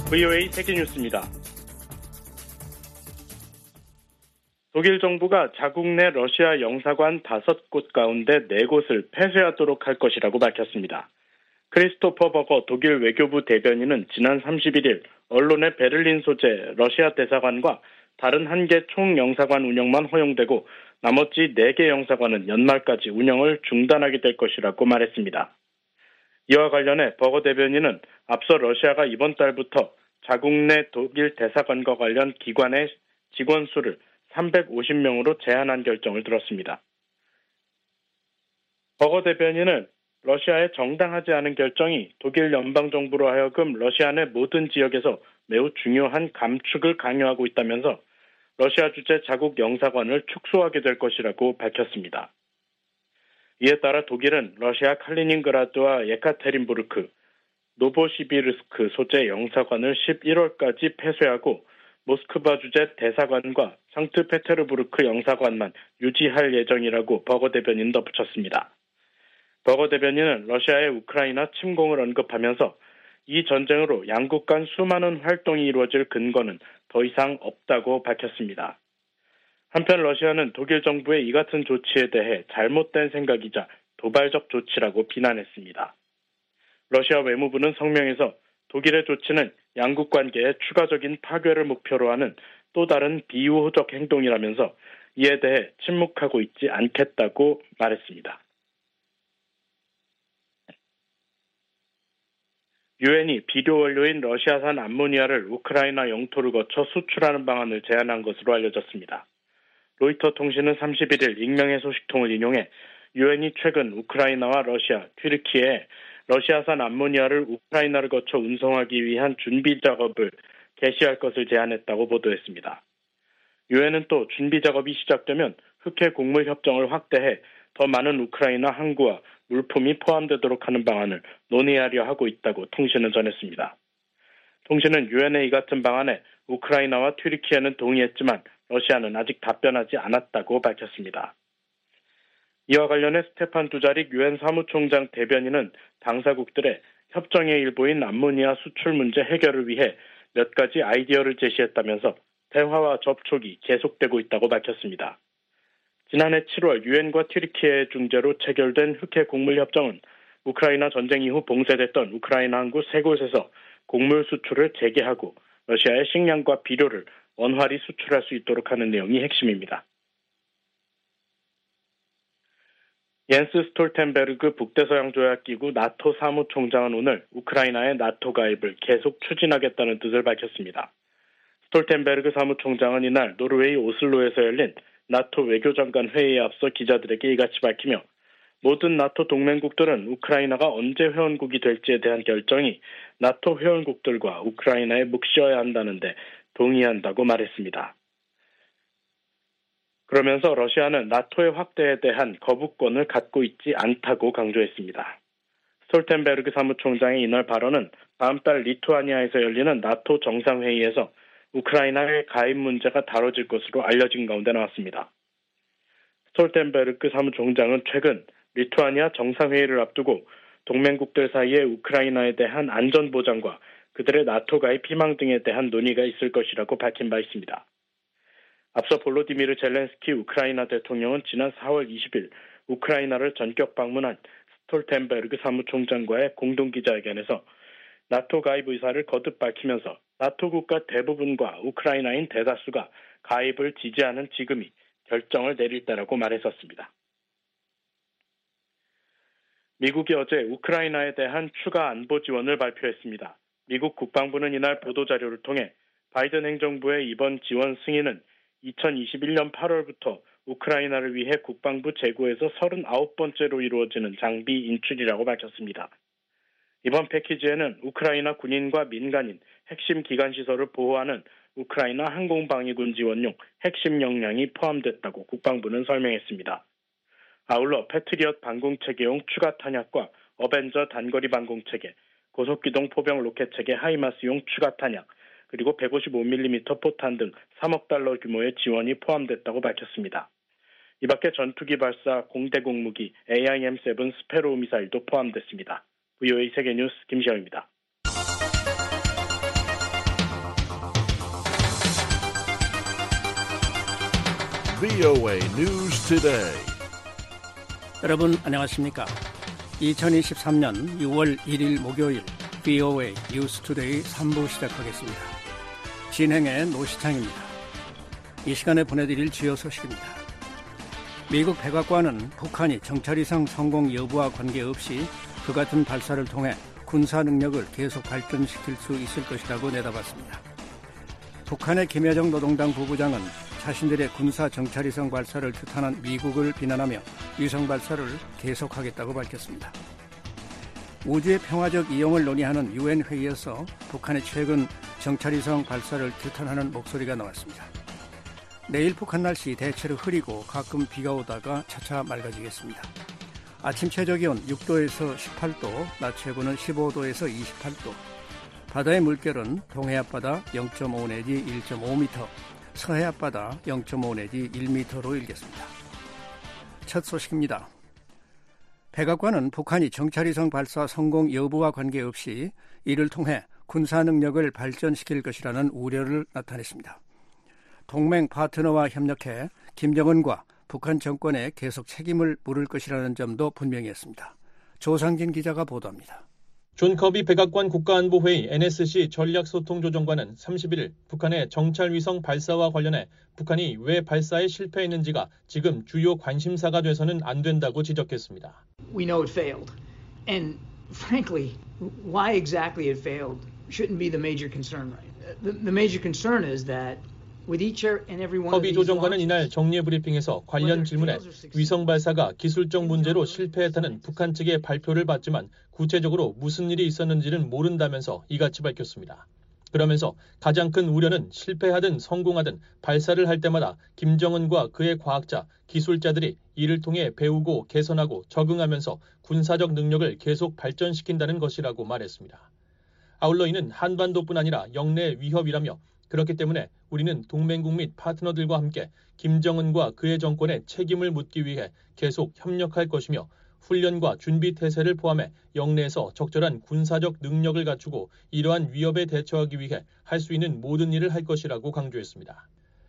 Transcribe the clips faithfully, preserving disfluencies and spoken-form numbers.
브이오에이 세계뉴스입니다. 독일 정부가 자국 내 러시아 영사관 다섯 곳 가운데 네 곳을 폐쇄하도록 할 것이라고 밝혔습니다. 크리스토퍼 버거 독일 외교부 대변인은 지난 삼십일일 언론의 베를린 소재 러시아 대사관과 다른 한 개 총영사관 운영만 허용되고 나머지 네 개 영사관은 연말까지 운영을 중단하게 될 것이라고 말했습니다. 이와 관련해 버거 대변인은 앞서 러시아가 이번 달부터 자국 내 독일 대사관과 관련 기관의 직원 수를 삼백오십 명으로 제한한 결정을 들었습니다. 버거 대변인은 러시아의 정당하지 않은 결정이 독일 연방정부로 하여금 러시아 내 모든 지역에서 매우 중요한 감축을 강요하고 있다면서 러시아 주재 자국 영사관을 축소하게 될 것이라고 밝혔습니다. 이에 따라 독일은 러시아 칼리닝그라드와 예카테린부르크, 노보시비르스크 소재 영사관을 십일월까지 폐쇄하고 모스크바 주재 대사관과 상트페테르부르크 영사관만 유지할 예정이라고 버거 대변인 덧붙였습니다. 버거 대변인은 러시아의 우크라이나 침공을 언급하면서 이 전쟁으로 양국 간 수많은 활동이 이루어질 근거는 더 이상 없다고 밝혔습니다. 한편 러시아는 독일 정부의 이 같은 조치에 대해 잘못된 생각이자 도발적 조치라고 비난했습니다. 러시아 외무부는 성명에서 독일의 조치는 양국 관계의 추가적인 파괴를 목표로 하는 또 다른 비우호적 행동이라면서 이에 대해 침묵하고 있지 않겠다고 말했습니다. 유엔이 비료 원료인 러시아산 암모니아를 우크라이나 영토를 거쳐 수출하는 방안을 제안한 것으로 알려졌습니다. 로이터 통신은 삼십일일 익명의 소식통을 인용해 유엔이 최근 우크라이나와 러시아, 튀르키예에 러시아산 암모니아를 우크라이나를 거쳐 운송하기 위한 준비 작업을 개시할 것을 제안했다고 보도했습니다. 유엔은 또 준비 작업이 시작되면 흑해 곡물 협정을 확대해 더 많은 우크라이나 항구와 물품이 포함되도록 하는 방안을 논의하려 하고 있다고 통신은 전했습니다. 통신은 유엔의 이 같은 방안에 우크라이나와 튀르키예는 동의했지만 러시아는 아직 답변하지 않았다고 밝혔습니다. 이와 관련해 스테판 두자릭 유엔 사무총장 대변인은 당사국들의 협정의 일부인 암모니아 수출 문제 해결을 위해 몇 가지 아이디어를 제시했다면서 대화와 접촉이 계속되고 있다고 밝혔습니다. 지난해 칠월 유엔과 튀르키예의 중재로 체결된 흑해 곡물협정은 우크라이나 전쟁 이후 봉쇄됐던 우크라이나 항구 세 곳에서 곡물 수출을 재개하고 러시아의 식량과 비료를 원활히 수출할 수 있도록 하는 내용이 핵심입니다. 옌스 스톨텐베르그 북대서양조약기구 나토 사무총장은 오늘 우크라이나의 나토 가입을 계속 추진하겠다는 뜻을 밝혔습니다. 스톨텐베르그 사무총장은 이날 노르웨이 오슬로에서 열린 나토 외교장관 회의에 앞서 기자들에게 이같이 밝히며 모든 나토 동맹국들은 우크라이나가 언제 회원국이 될지에 대한 결정이 나토 회원국들과 우크라이나에 묵시어야 한다는데 동의한다고 말했습니다. 그러면서 러시아는 나토의 확대에 대한 거부권을 갖고 있지 않다고 강조했습니다. 스톨텐베르그 사무총장의 이날 발언은 다음 달 리투아니아에서 열리는 나토 정상회의에서 우크라이나의 가입 문제가 다뤄질 것으로 알려진 가운데 나왔습니다. 스톨텐베르그 사무총장은 최근 리투아니아 정상회의를 앞두고 동맹국들 사이에 우크라이나에 대한 안전보장과 그들의 나토 가입 희망 등에 대한 논의가 있을 것이라고 밝힌 바 있습니다. 앞서 볼로디미르 젤렌스키 우크라이나 대통령은 지난 사월 이십일 우크라이나를 전격 방문한 스톨텐베르그 사무총장과의 공동기자회견에서 나토 가입 의사를 거듭 밝히면서 나토 국가 대부분과 우크라이나인 대다수가 가입을 지지하는 지금이 결정을 내릴 때라고 말했었습니다. 미국이 어제 우크라이나에 대한 추가 안보 지원을 발표했습니다. 미국 국방부는 이날 보도자료를 통해 바이든 행정부의 이번 지원 승인은 이천이십일년 팔월부터 우크라이나를 위해 국방부 재고에서 서른아홉 번째로 이루어지는 장비 인출이라고 밝혔습니다. 이번 패키지에는 우크라이나 군인과 민간인, 핵심 기관시설을 보호하는 우크라이나 항공방위군 지원용 핵심 역량이 포함됐다고 국방부는 설명했습니다. 아울러 패트리엇 방공체계용 추가 탄약과 어벤저 단거리 방공체계, 고속기동 포병 로켓체계 하이마스용 추가 탄약, 그리고 백오십오 밀리미터 포탄 등 삼억 달러 규모의 지원이 포함됐다고 밝혔습니다. 이 밖에 전투기 발사 공대공 무기 에이아이엠 세븐 스페로우 미사일도 포함됐습니다. 브이오에이 세계뉴스 김시영입니다. 브이오에이 News Today. 여러분 안녕하십니까? 이천이십삼년 유월 일일 목요일 브이오에이 뉴스 투데이 삼 부 시작하겠습니다. 진행의 노시창입니다. 이 시간에 보내드릴 주요 소식입니다. 미국 백악관은 북한이 정찰 이상 성공 여부와 관계없이 그 같은 발사를 통해 군사 능력을 계속 발전시킬 수 있을 것이라고 내다봤습니다. 북한의 김여정 노동당 부부장은 자신들의 군사 정찰위성 발사를 규탄한 미국을 비난하며 위성 발사를 계속하겠다고 밝혔습니다. 우주의 평화적 이용을 논의하는 유엔 회의에서 북한의 최근 정찰위성 발사를 규탄하는 목소리가 나왔습니다. 내일 북한 날씨 대체로 흐리고 가끔 비가 오다가 차차 맑아지겠습니다. 아침 최저기온 육 도에서 십팔 도, 낮 최고는 십오 도에서 이십팔 도. 바다의 물결은 동해 앞바다 영 점 오 내지 일 점 오 미터, 서해 앞바다 영 점 오 내지 일 미터로 일겠습니다. 첫 소식입니다. 백악관은 북한이 정찰위성 발사 성공 여부와 관계없이 이를 통해 군사 능력을 발전시킬 것이라는 우려를 나타냈습니다. 동맹 파트너와 협력해 김정은과 북한 정권에 계속 책임을 물을 것이라는 점도 분명히 했습니다. 조상진 기자가 보도합니다. 존 커비 백악관 국가안보회의 엔에스씨 전략소통조정관은 삼십일일 북한의 정찰위성 발사와 관련해 북한이 왜 발사에 실패했는지가 지금 주요 관심사가 돼서는 안 된다고 지적했습니다. We know it failed. And frankly, why exactly it failed shouldn't be the major concern. The, the major concern is that 커비 조정관은 이날 정례 브리핑에서 관련 질문에 위성 발사가 기술적 문제로 실패했다는 북한 측의 발표를 받지만 구체적으로 무슨 일이 있었는지는 모른다면서 이같이 밝혔습니다. 그러면서 가장 큰 우려는 실패하든 성공하든 발사를 할 때마다 김정은과 그의 과학자, 기술자들이 이를 통해 배우고 개선하고 적응하면서 군사적 능력을 계속 발전시킨다는 것이라고 말했습니다. 아울러 이는 한반도뿐 아니라 영내 위협이라며 그렇기 때문에 우리는 동맹국 및 파트너들과 함께 김정은과 그의 정권에 책임을 묻기 위해 계속 협력할 것이며 훈련과 준비 태세를 포함해 영내에서 적절한 군사적 능력을 갖추고 이러한 위협에 대처하기 위해 할 수 있는 모든 일을 할 것이라고 강조했습니다.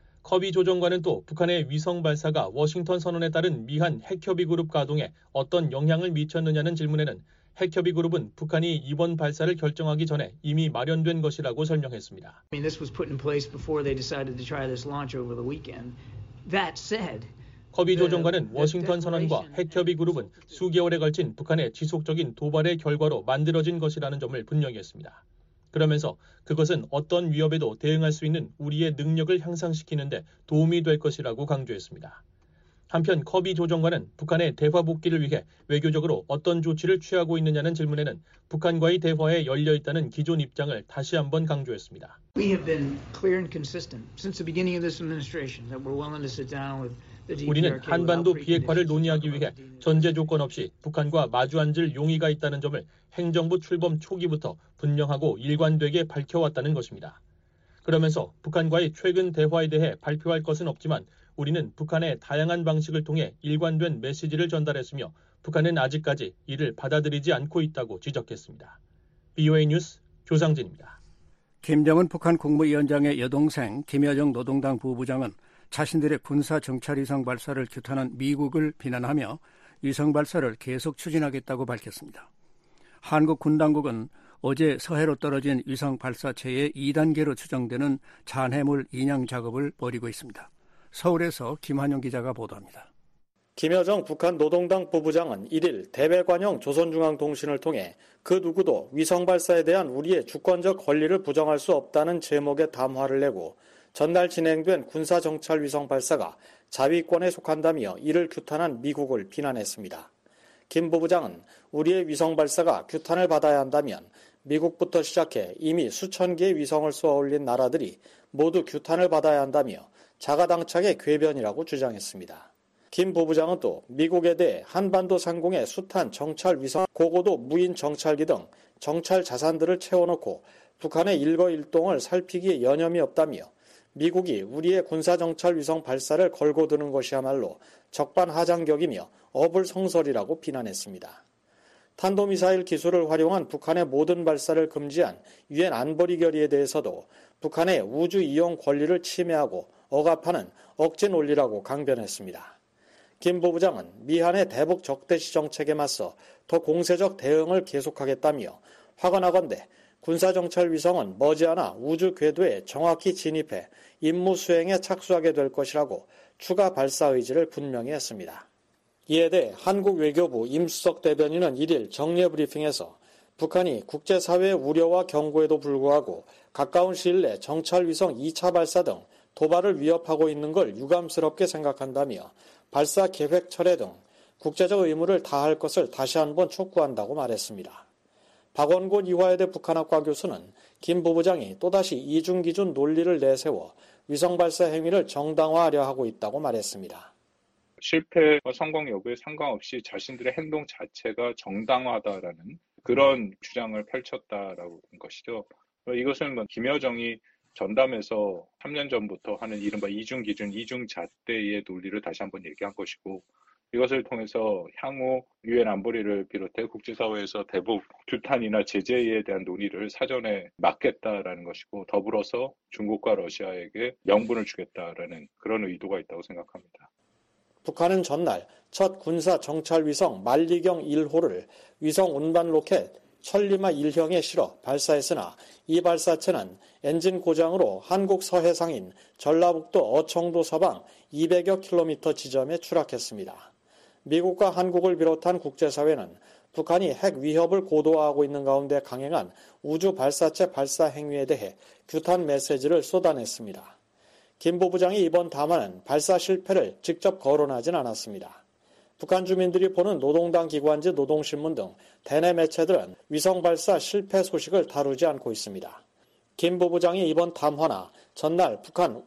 커비 조정관은 또 북한의 위성 발사가 워싱턴 선언에 따른 미한 핵협의 그룹 가동에 어떤 영향을 미쳤느냐는 질문에는 핵협의 그룹은 북한이 이번 발사를 결정하기 전에 이미 마련된 것이라고 설명했습니다. I mean, this was put in place before they decided to try this launch over the weekend. That said, 커비 조정관은 워싱턴 선언과 핵협의 그룹은 수개월에 걸친 북한의 지속적인 도발의 결과로 만들어진 것이라는 점을 분명히 했습니다. 그러면서 그것은 어떤 위협에도 대응할 수 있는 우리의 능력을 향상시키는 데 도움이 될 것이라고 강조했습니다. 한편 커비 조정관은 북한의 대화 복귀를 위해 외교적으로 어떤 조치를 취하고 있느냐는 질문에는 북한과의 대화에 열려 있다는 기존 입장을 다시 한번 강조했습니다. We have been clear and consistent since the beginning of this administration that we're willing to sit down with the 디피아르케이. 우리는 한반도 비핵화를 논의하기 위해 전제 조건 없이 북한과 마주 앉을 용의가 있다는 점을 행정부 출범 초기부터 분명하고 일관되게 밝혀왔다는 것입니다. 그러면서 북한과의 최근 대화에 대해 발표할 것은 없지만 우리는 북한의 다양한 방식을 통해 일관된 메시지를 전달했으며 북한은 아직까지 이를 받아들이지 않고 있다고 지적했습니다. 브이오에이 뉴스 조상진입니다. 김정은 북한 국무위원장의 여동생 김여정 노동당 부부장은 자신들의 군사 정찰위성 발사를 규탄한 미국을 비난하며 위성 발사를 계속 추진하겠다고 밝혔습니다. 한국 군당국은 어제 서해로 떨어진 위성 발사체의 이 단계로 추정되는 잔해물 인양 작업을 벌이고 있습니다. 서울에서 김한용 기자가 보도합니다. 김여정 북한 노동당 부부장은 일일 대외관영 조선중앙통신을 통해 그 누구도 위성 발사에 대한 우리의 주권적 권리를 부정할 수 없다는 제목의 담화를 내고 전날 진행된 군사정찰 위성 발사가 자위권에 속한다며 이를 규탄한 미국을 비난했습니다. 김 부부장은 우리의 위성 발사가 규탄을 받아야 한다면 미국부터 시작해 이미 수천 개의 위성을 쏘아 올린 나라들이 모두 규탄을 받아야 한다며 자가당착의 궤변이라고 주장했습니다. 김 부부장은 또 미국에 대해 한반도 상공의 숱한 정찰 위성, 고고도 무인 정찰기 등 정찰 자산들을 채워놓고 북한의 일거일동을 살피기에 여념이 없다며 미국이 우리의 군사정찰 위성 발사를 걸고 드는 것이야말로 적반하장격이며 어불성설이라고 비난했습니다. 탄도미사일 기술을 활용한 북한의 모든 발사를 금지한 유엔 안보리 결의에 대해서도 북한의 우주 이용 권리를 침해하고 억압하는 억지 논리라고 강변했습니다. 김 부부장은 미한의 대북 적대시 정책에 맞서 더 공세적 대응을 계속하겠다며 화가나건대 군사정찰 위성은 머지않아 우주 궤도에 정확히 진입해 임무 수행에 착수하게 될 것이라고 추가 발사 의지를 분명히 했습니다. 이에 대해 한국 외교부 임수석 대변인은 일일 정례 브리핑에서 북한이 국제사회의 우려와 경고에도 불구하고 가까운 시일 내 정찰 위성 이 차 발사 등 도발을 위협하고 있는 걸 유감스럽게 생각한다며 발사 계획 철회 등 국제적 의무를 다할 것을 다시 한번 촉구한다고 말했습니다. 박원곤 이화여대 북한학과 교수는 김 부부장이 또다시 이중기준 논리를 내세워 위성발사 행위를 정당화하려 하고 있다고 말했습니다. 실패와 성공 여부에 상관없이 자신들의 행동 자체가 정당화다라는 그런 주장을 펼쳤다라고 본 것이죠. 이것은 뭐 김여정이 전담에서 삼 년 전부터 하는 이른바 이중기준, 이중잣대의 논리를 다시 한번 얘기한 것이고, 이것을 통해서 향후 유엔 안보리를 비롯해 국제사회에서 대북 규탄이나 제재에 대한 논의를 사전에 막겠다라는 것이고, 더불어서 중국과 러시아에게 명분을 주겠다라는 그런 의도가 있다고 생각합니다. 북한은 전날 첫 군사 정찰 위성 만리경 일 호를 위성 운반 로켓 천리마 일 형에 실어 발사했으나 이 발사체는 엔진 고장으로 한국 서해상인 전라북도 어청도 서방 이백여 킬로미터 지점에 추락했습니다. 미국과 한국을 비롯한 국제사회는 북한이 핵 위협을 고도화하고 있는 가운데 강행한 우주 발사체 발사 행위에 대해 규탄 메시지를 쏟아냈습니다. 김 부부장이 이번 담화는 발사 실패를 직접 거론하진 않았습니다. 북한 주민들이 보는 노동당 기관지 노동신문 등 대내 매체들은 위성 발사 실패 소식을 다루지 않고 있습니다. 김 부부장이 이번 담화나 전날 북한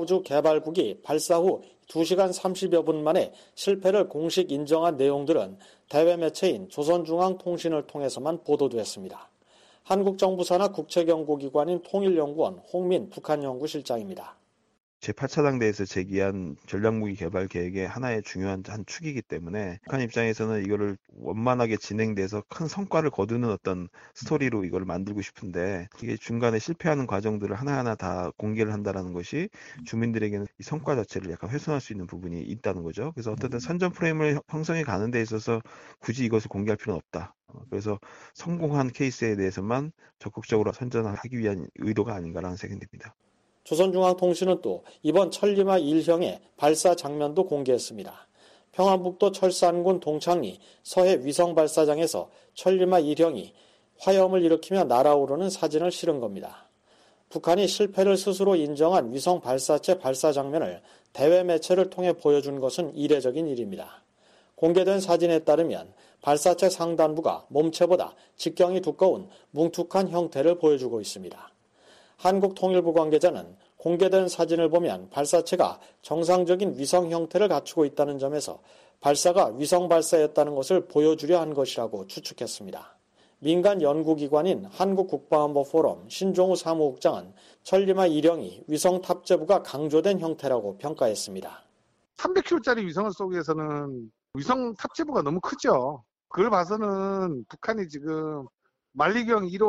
국가우주개발국이 발사 후 두 시간 삼십여 분 만에 실패를 공식 인정한 내용들은 대외 매체인 조선중앙통신을 통해서만 보도됐습니다. 한국 정부 산하 국책연구기관인 통일연구원 홍민 북한연구실장입니다. 제팔 차당대에서 제기한 전략무기 개발 계획의 하나의 중요한 한 축이기 때문에 북한 입장에서는 이거를 원만하게 진행돼서 큰 성과를 거두는 어떤 스토리로 이걸 만들고 싶은데, 이게 중간에 실패하는 과정들을 하나하나 다 공개를 한다는 것이 주민들에게는 이 성과 자체를 약간 훼손할 수 있는 부분이 있다는 거죠. 그래서 어쨌든 선전 프레임을 형성해 가는 데 있어서 굳이 이것을 공개할 필요는 없다. 그래서 성공한 케이스에 대해서만 적극적으로 선전하기 위한 의도가 아닌가라는 생각이 듭니다. 조선중앙통신은 또 이번 천리마 일 형의 발사 장면도 공개했습니다. 평안북도 철산군 동창리 서해 위성발사장에서 천리마 일 형이 화염을 일으키며 날아오르는 사진을 실은 겁니다. 북한이 실패를 스스로 인정한 위성 발사체 발사 장면을 대외 매체를 통해 보여준 것은 이례적인 일입니다. 공개된 사진에 따르면 발사체 상단부가 몸체보다 직경이 두꺼운 뭉툭한 형태를 보여주고 있습니다. 한국통일부 관계자는 공개된 사진을 보면 발사체가 정상적인 위성 형태를 갖추고 있다는 점에서 발사가 위성 발사였다는 것을 보여주려 한 것이라고 추측했습니다. 민간 연구기관인 한국국방안보포럼 신종우 사무국장은 천리마 일 형이 위성 탑재부가 강조된 형태라고 평가했습니다. 삼백 킬로미터짜리 위성을 쏘기 위해서는 위성 탑재부가 너무 크죠. 그걸 봐서는 북한이 지금 만리경 일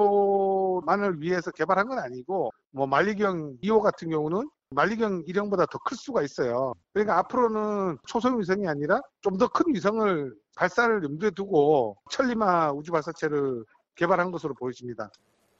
호만을 위해서 개발한 건 아니고, 뭐 만리경 이 호 같은 경우는 만리경 일 형보다 더 클 수가 있어요. 그러니까 앞으로는 초소형 위성이 아니라 좀 더 큰 위성을 발사를 염두에 두고 천리마 우주 발사체를 개발한 것으로 보여집니다.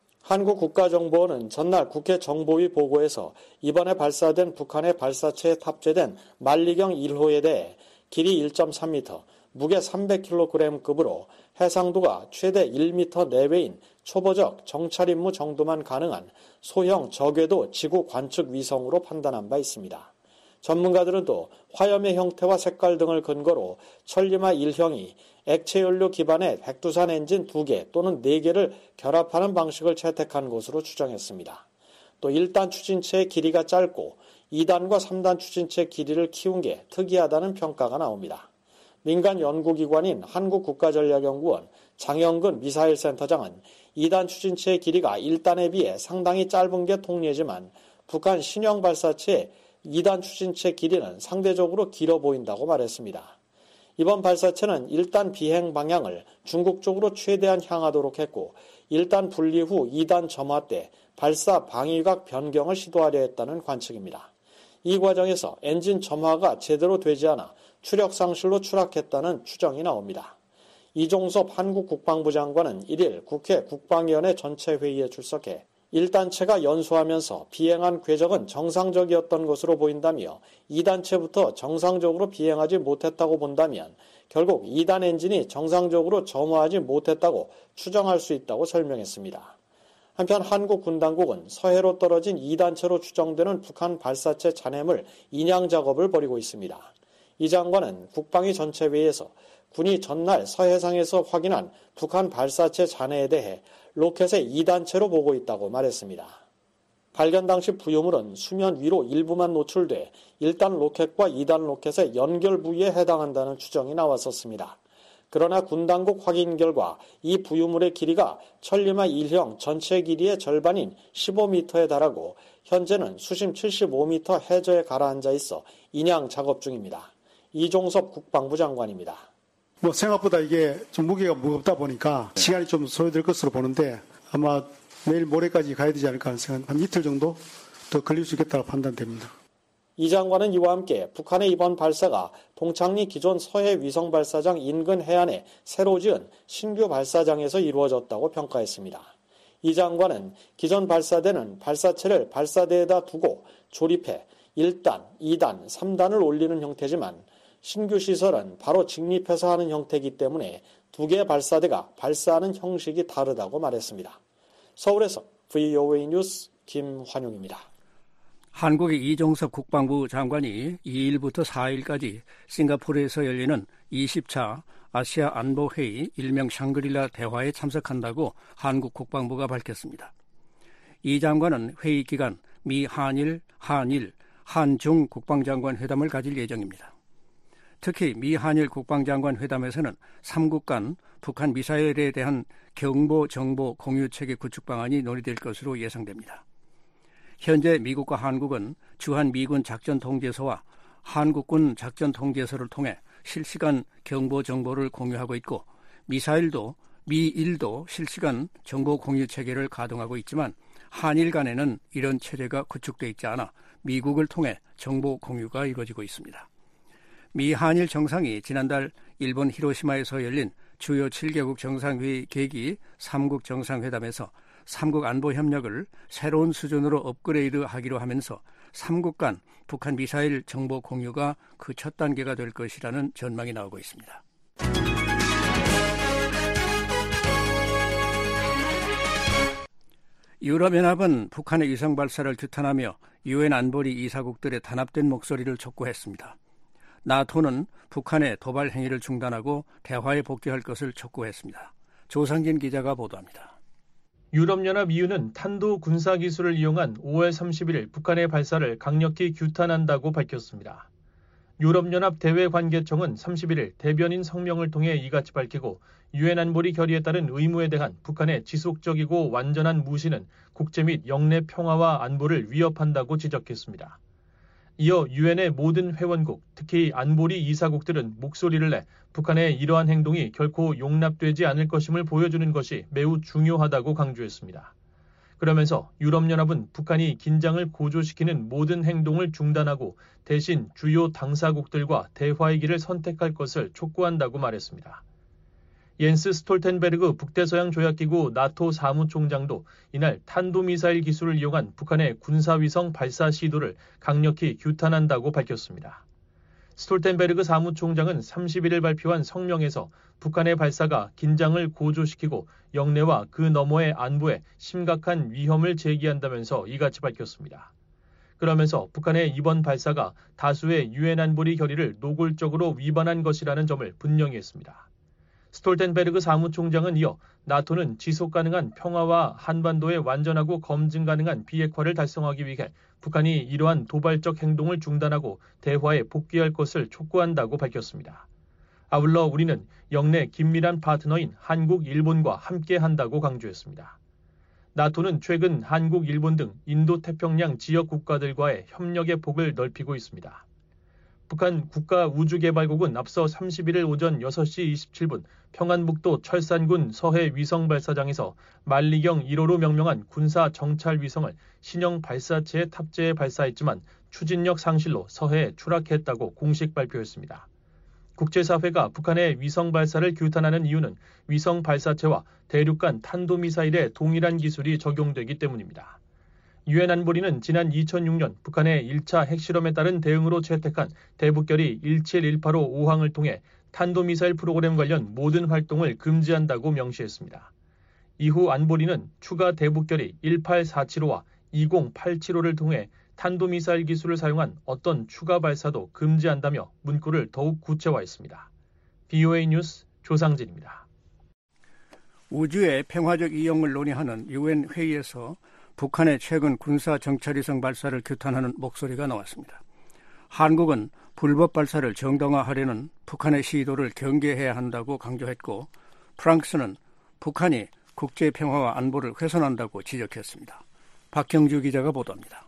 한국국가정보원은 전날 국회 정보위 보고에서 이번에 발사된 북한의 발사체에 탑재된 만리경 일 호에 대해 길이 일 점 삼 미터, 무게 삼백 킬로그램급으로 해상도가 최대 일 미터 내외인 초보적 정찰 임무 정도만 가능한 소형 저궤도 지구 관측 위성으로 판단한 바 있습니다. 전문가들은 또 화염의 형태와 색깔 등을 근거로 천리마 일 형이 액체 연료 기반의 백두산 엔진 두 개 또는 네 개를 결합하는 방식을 채택한 것으로 추정했습니다. 또 일 단 추진체의 길이가 짧고 이 단과 삼 단 추진체 길이를 키운 게 특이하다는 평가가 나옵니다. 민간 연구기관인 한국국가전략연구원 장영근 미사일센터장은 이 단 추진체의 길이가 일 단에 비해 상당히 짧은 게 통례지만 북한 신형 발사체의 이 단 추진체 길이는 상대적으로 길어 보인다고 말했습니다. 이번 발사체는 일 단 비행 방향을 중국 쪽으로 최대한 향하도록 했고 일 단 분리 후 이 단 점화 때 발사 방위각 변경을 시도하려 했다는 관측입니다. 이 과정에서 엔진 점화가 제대로 되지 않아 추력 상실로 추락했다는 추정이 나옵니다. 이종섭 한국 국방부 장관은 일 일 국회 국방위원회 전체 회의에 출석해 일 단체가 연수하면서 비행한 궤적은 정상적이었던 것으로 보인다며 이 단체부터 정상적으로 비행하지 못했다고 본다면 결국 이 단 엔진이 정상적으로 점화하지 못했다고 추정할 수 있다고 설명했습니다. 한편 한국 군 당국은 서해로 떨어진 이 단체로 추정되는 북한 발사체 잔해물 인양 작업을 벌이고 있습니다. 이 장관은 국방위 전체회의에서 군이 전날 서해상에서 확인한 북한 발사체 잔해에 대해 로켓의 이 단체로 보고 있다고 말했습니다. 발견 당시 부유물은 수면 위로 일부만 노출돼 일 단 로켓과 이 단 로켓의 연결 부위에 해당한다는 추정이 나왔었습니다. 그러나 군 당국 확인 결과 이 부유물의 길이가 천리마 일형 전체 길이의 절반인 십오 미터에 달하고 현재는 수심 칠십오 미터 해저에 가라앉아 있어 인양 작업 중입니다. 이종섭 국방부 장관입니다. 뭐 생각보다 이게 좀 무게가 무겁다 보니까 시간이 좀 소요될 것으로 보는데 아마 내일 모레까지 가야 되지 않을까 하는 생각, 한 이틀 정도 더 걸릴 수 있겠다고 판단됩니다. 이 장관은 이와 함께 북한의 이번 발사가 동창리 기존 서해 위성 발사장 인근 해안에 새로 지은 신규 발사장에서 이루어졌다고 평가했습니다. 이 장관은 기존 발사대는 발사체를 발사대에다 두고 조립해 일 단, 이 단, 삼 단을 올리는 형태지만 신규 시설은 바로 직립해서 하는 형태이기 때문에 두 개의 발사대가 발사하는 형식이 다르다고 말했습니다. 서울에서 브이오에이 뉴스 김환용입니다. 한국의 이종섭 국방부 장관이 이 일부터 사 일까지 싱가포르에서 열리는 이십 차 아시아 안보회의 일명 샹그릴라 대화에 참석한다고 한국 국방부가 밝혔습니다. 이 장관은 회의 기간 미 한일, 한일, 한중 국방장관 회담을 가질 예정입니다. 특히 미 한일 국방장관 회담에서는 삼국 간 북한 미사일에 대한 경보 정보 공유 체계 구축 방안이 논의될 것으로 예상됩니다. 현재 미국과 한국은 주한 미군 작전 통제소와 한국군 작전 통제소를 통해 실시간 경보 정보를 공유하고 있고 미사일도 미일도 실시간 정보 공유 체계를 가동하고 있지만 한일 간에는 이런 체제가 구축돼 있지 않아 미국을 통해 정보 공유가 이루어지고 있습니다. 미 한일 정상이 지난달 일본 히로시마에서 열린 주요 칠 개국 정상회의 계기 삼국 정상회담에서 삼국 안보 협력을 새로운 수준으로 업그레이드하기로 하면서 삼국 간 북한 미사일 정보 공유가 그 첫 단계가 될 것이라는 전망이 나오고 있습니다. 유럽연합은 북한의 위성 발사를 규탄하며 유엔 안보리 이사국들의 단합된 목소리를 촉구했습니다. 나토는 북한의 도발 행위를 중단하고 대화에 복귀할 것을 촉구했습니다. 조상진 기자가 보도합니다. 유럽연합 이유는 탄도 군사기술을 이용한 오월 삼십일 북한의 발사를 강력히 규탄한다고 밝혔습니다. 유럽연합 대외관계청은 삼십일일 대변인 성명을 통해 이같이 밝히고 유엔 안보리 결의에 따른 의무에 대한 북한의 지속적이고 완전한 무시는 국제 및 영내 평화와 안보를 위협한다고 지적했습니다. 이어 유엔의 모든 회원국, 특히 안보리 이사국들은 목소리를 내 북한의 이러한 행동이 결코 용납되지 않을 것임을 보여주는 것이 매우 중요하다고 강조했습니다. 그러면서 유럽연합은 북한이 긴장을 고조시키는 모든 행동을 중단하고 대신 주요 당사국들과 대화의 길을 선택할 것을 촉구한다고 말했습니다. 옌스 스톨텐베르그 북대서양조약기구 나토 사무총장도 이날 탄도미사일 기술을 이용한 북한의 군사위성 발사 시도를 강력히 규탄한다고 밝혔습니다. 스톨텐베르그 사무총장은 삼십일일 발표한 성명에서 북한의 발사가 긴장을 고조시키고 영내와 그 너머의 안보에 심각한 위험을 제기한다면서 이같이 밝혔습니다. 그러면서 북한의 이번 발사가 다수의 유엔 안보리 결의를 노골적으로 위반한 것이라는 점을 분명히 했습니다. 스톨텐베르그 사무총장은 이어 나토는 지속가능한 평화와 한반도의 완전하고 검증 가능한 비핵화를 달성하기 위해 북한이 이러한 도발적 행동을 중단하고 대화에 복귀할 것을 촉구한다고 밝혔습니다. 아울러 우리는 영내 긴밀한 파트너인 한국, 일본과 함께한다고 강조했습니다. 나토는 최근 한국, 일본 등 인도태평양 지역 국가들과의 협력의 폭을 넓히고 있습니다. 북한 국가우주개발국은 앞서 삼십일일 오전 여섯 시 이십칠 분 평안북도 철산군 서해 위성발사장에서 만리경 일 호로 명명한 군사 정찰 위성을 신형 발사체에 탑재해 발사했지만 추진력 상실로 서해에 추락했다고 공식 발표했습니다. 국제사회가 북한의 위성 발사를 규탄하는 이유는 위성 발사체와 대륙간 탄도미사일에 동일한 기술이 적용되기 때문입니다. 유엔 안보리는 지난 이천육 년 북한의 일 차 핵실험에 따른 대응으로 채택한 대북결의 일칠일팔오 오항을 통해 탄도미사일 프로그램 관련 모든 활동을 금지한다고 명시했습니다. 이후 안보리는 추가 대북결의 일팔사칠오와 이공팔칠오를 통해 탄도미사일 기술을 사용한 어떤 추가 발사도 금지한다며 문구를 더욱 구체화했습니다. 비오에이 뉴스 조상진입니다. 우주의 평화적 이용을 논의하는 유엔 회의에서 북한의 최근 군사 정찰위성 발사를 규탄하는 목소리가 나왔습니다. 한국은 불법 발사를 정당화하려는 북한의 시도를 경계해야 한다고 강조했고, 프랑스는 북한이 국제 평화와 안보를 훼손한다고 지적했습니다. 박경주 기자가 보도합니다.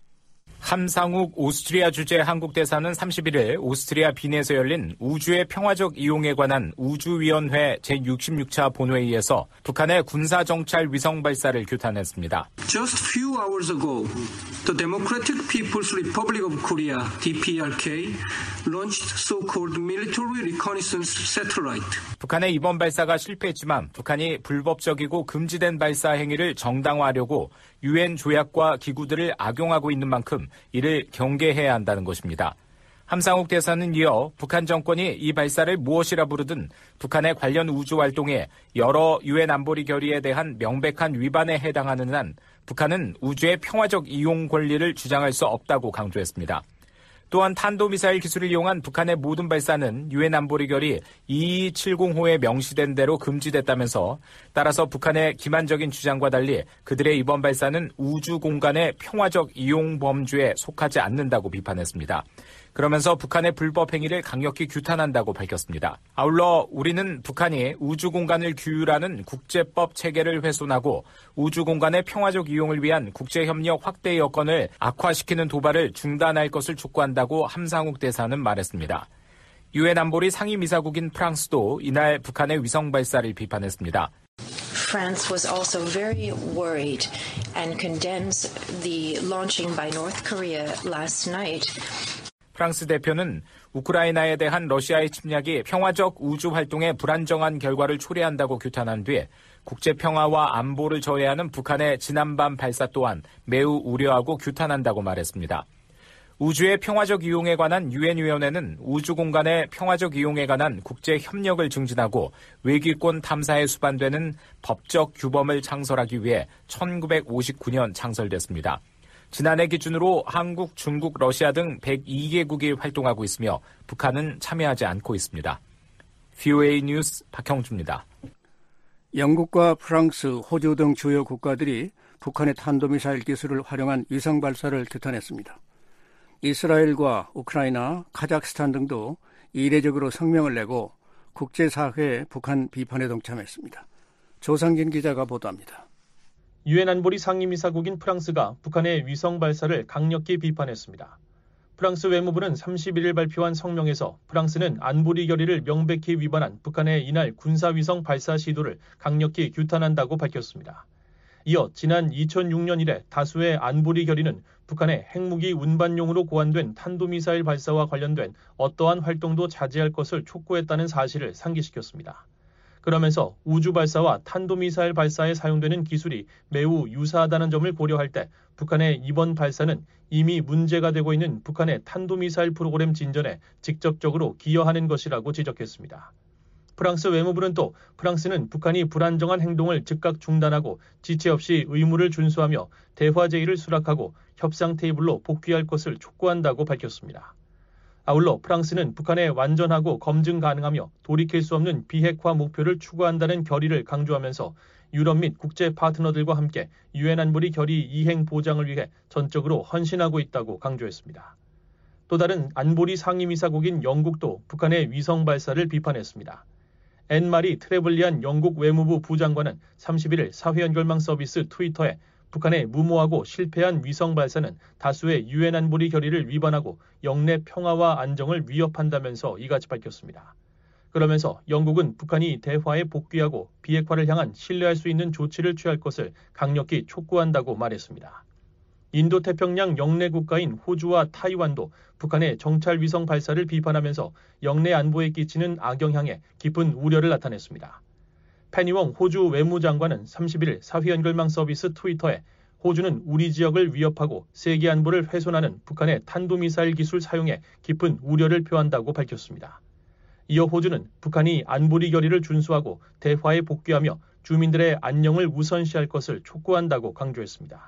함상욱 오스트리아 주재 한국 대사는 삼십일일 오스트리아 빈에서 열린 우주의 평화적 이용에 관한 우주위원회 제육십육 차 본회의에서 북한의 군사정찰 위성 발사를 규탄했습니다. Just few hours ago, the Democratic People's Republic of Korea (디피알케이) launched so-called military reconnaissance satellite. 북한의 이번 발사가 실패했지만 북한이 불법적이고 금지된 발사 행위를 정당화하려고 유엔 조약과 기구들을 악용하고 있는 만큼 이를 경계해야 한다는 것입니다. 함상욱 대사는 이어 북한 정권이 이 발사를 무엇이라 부르든 북한의 관련 우주 활동에 여러 유엔 안보리 결의에 대한 명백한 위반에 해당하는 한 북한은 우주의 평화적 이용 권리를 주장할 수 없다고 강조했습니다. 또한 탄도미사일 기술을 이용한 북한의 모든 발사는 유엔 안보리 결의 이이칠공호에 명시된 대로 금지됐다면서, 따라서 북한의 기만적인 주장과 달리 그들의 이번 발사는 우주 공간의 평화적 이용 범주에 속하지 않는다고 비판했습니다. 그러면서 북한의 불법 행위를 강력히 규탄한다고 밝혔습니다. 아울러 우리는 북한이 우주 공간을 규율하는 국제법 체계를 훼손하고 우주 공간의 평화적 이용을 위한 국제협력 확대 여건을 악화시키는 도발을 중단할 것을 촉구한다고 함상욱 대사는 말했습니다. 유엔 안보리 상임이사국인 프랑스도 이날 북한의 위성 발사를 비판했습니다. France was also very worried and condemns the launching by North Korea last night. 프랑스 대표는 우크라이나에 대한 러시아의 침략이 평화적 우주 활동에 불안정한 결과를 초래한다고 규탄한 뒤 국제 평화와 안보를 저해하는 북한의 지난밤 발사 또한 매우 우려하고 규탄한다고 말했습니다. 우주의 평화적 이용에 관한 유엔위원회는 우주 공간의 평화적 이용에 관한 국제 협력을 증진하고 외길권 탐사에 수반되는 법적 규범을 창설하기 위해 천구백오십구 년 창설됐습니다. 지난해 기준으로 한국, 중국, 러시아 등 백이 개국이 활동하고 있으며 북한은 참여하지 않고 있습니다. 비오에이 뉴스 박형주입니다. 영국과 프랑스, 호주 등 주요 국가들이 북한의 탄도미사일 기술을 활용한 위성 발사를 규탄했습니다. 이스라엘과 우크라이나, 카자흐스탄 등도 이례적으로 성명을 내고 국제사회의 북한 비판에 동참했습니다. 조상진 기자가 보도합니다. 유엔 안보리 상임이사국인 프랑스가 북한의 위성 발사를 강력히 비판했습니다. 프랑스 외무부는 삼십일일 발표한 성명에서 프랑스는 안보리 결의를 명백히 위반한 북한의 이날 군사위성 발사 시도를 강력히 규탄한다고 밝혔습니다. 이어 지난 이천육 년 이래 다수의 안보리 결의는 북한의 핵무기 운반용으로 고안된 탄도미사일 발사와 관련된 어떠한 활동도 자제할 것을 촉구했다는 사실을 상기시켰습니다. 그러면서 우주 발사와 탄도미사일 발사에 사용되는 기술이 매우 유사하다는 점을 고려할 때 북한의 이번 발사는 이미 문제가 되고 있는 북한의 탄도미사일 프로그램 진전에 직접적으로 기여하는 것이라고 지적했습니다. 프랑스 외무부는 또 프랑스는 북한이 불안정한 행동을 즉각 중단하고 지체 없이 의무를 준수하며 대화 제의를 수락하고 협상 테이블로 복귀할 것을 촉구한다고 밝혔습니다. 아울러 프랑스는 북한의 완전하고 검증 가능하며 돌이킬 수 없는 비핵화 목표를 추구한다는 결의를 강조하면서 유럽 및 국제 파트너들과 함께 유엔 안보리 결의 이행 보장을 위해 전적으로 헌신하고 있다고 강조했습니다. 또 다른 안보리 상임이사국인 영국도 북한의 위성 발사를 비판했습니다. 앤마리 트레블리안 영국 외무부 부장관은 삼십일일 사회연결망 서비스 트위터에 북한의 무모하고 실패한 위성 발사는 다수의 유엔 안보리 결의를 위반하고 영내 평화와 안정을 위협한다면서 이같이 밝혔습니다. 그러면서 영국은 북한이 대화에 복귀하고 비핵화를 향한 신뢰할 수 있는 조치를 취할 것을 강력히 촉구한다고 말했습니다. 인도태평양 영내 국가인 호주와 타이완도 북한의 정찰 위성 발사를 비판하면서 영내 안보에 끼치는 악영향에 깊은 우려를 나타냈습니다. 페니웡 호주 외무장관은 삼십일 사회 연결망 서비스 트위터에 호주는 우리 지역을 위협하고 세계 안보를 훼손하는 북한의 탄도미사일 기술 사용에 깊은 우려를 표한다고 밝혔습니다. 이어 호주는 북한이 안보리 결의를 준수하고 대화에 복귀하며 주민들의 안녕을 우선시할 것을 촉구한다고 강조했습니다.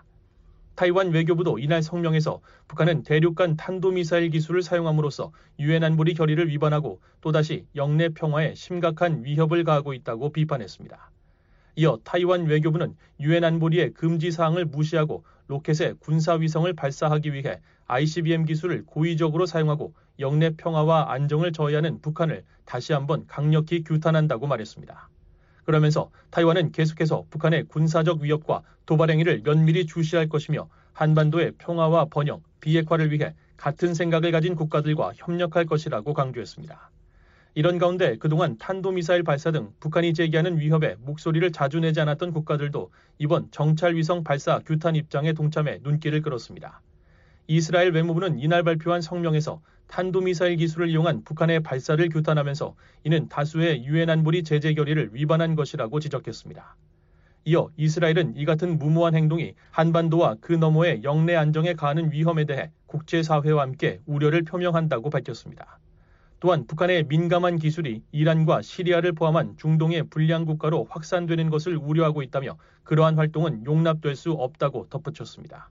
타이완 외교부도 이날 성명에서 북한은 대륙간 탄도미사일 기술을 사용함으로써 유엔 안보리 결의를 위반하고 또다시 영내 평화에 심각한 위협을 가하고 있다고 비판했습니다. 이어 타이완 외교부는 유엔 안보리의 금지 사항을 무시하고 로켓에 군사위성을 발사하기 위해 아이씨비엠 기술을 고의적으로 사용하고 영내 평화와 안정을 저해하는 북한을 다시 한번 강력히 규탄한다고 말했습니다. 그러면서 타이완은 계속해서 북한의 군사적 위협과 도발 행위를 면밀히 주시할 것이며 한반도의 평화와 번영, 비핵화를 위해 같은 생각을 가진 국가들과 협력할 것이라고 강조했습니다. 이런 가운데 그동안 탄도미사일 발사 등 북한이 제기하는 위협에 목소리를 자주 내지 않았던 국가들도 이번 정찰위성 발사 규탄 입장에 동참해 눈길을 끌었습니다. 이스라엘 외무부는 이날 발표한 성명에서 탄도미사일 기술을 이용한 북한의 발사를 규탄하면서 이는 다수의 유엔 안보리 제재 결의를 위반한 것이라고 지적했습니다. 이어 이스라엘은 이 같은 무모한 행동이 한반도와 그 너머의 영내 안정에 가하는 위험에 대해 국제사회와 함께 우려를 표명한다고 밝혔습니다. 또한 북한의 민감한 기술이 이란과 시리아를 포함한 중동의 불량 국가로 확산되는 것을 우려하고 있다며 그러한 활동은 용납될 수 없다고 덧붙였습니다.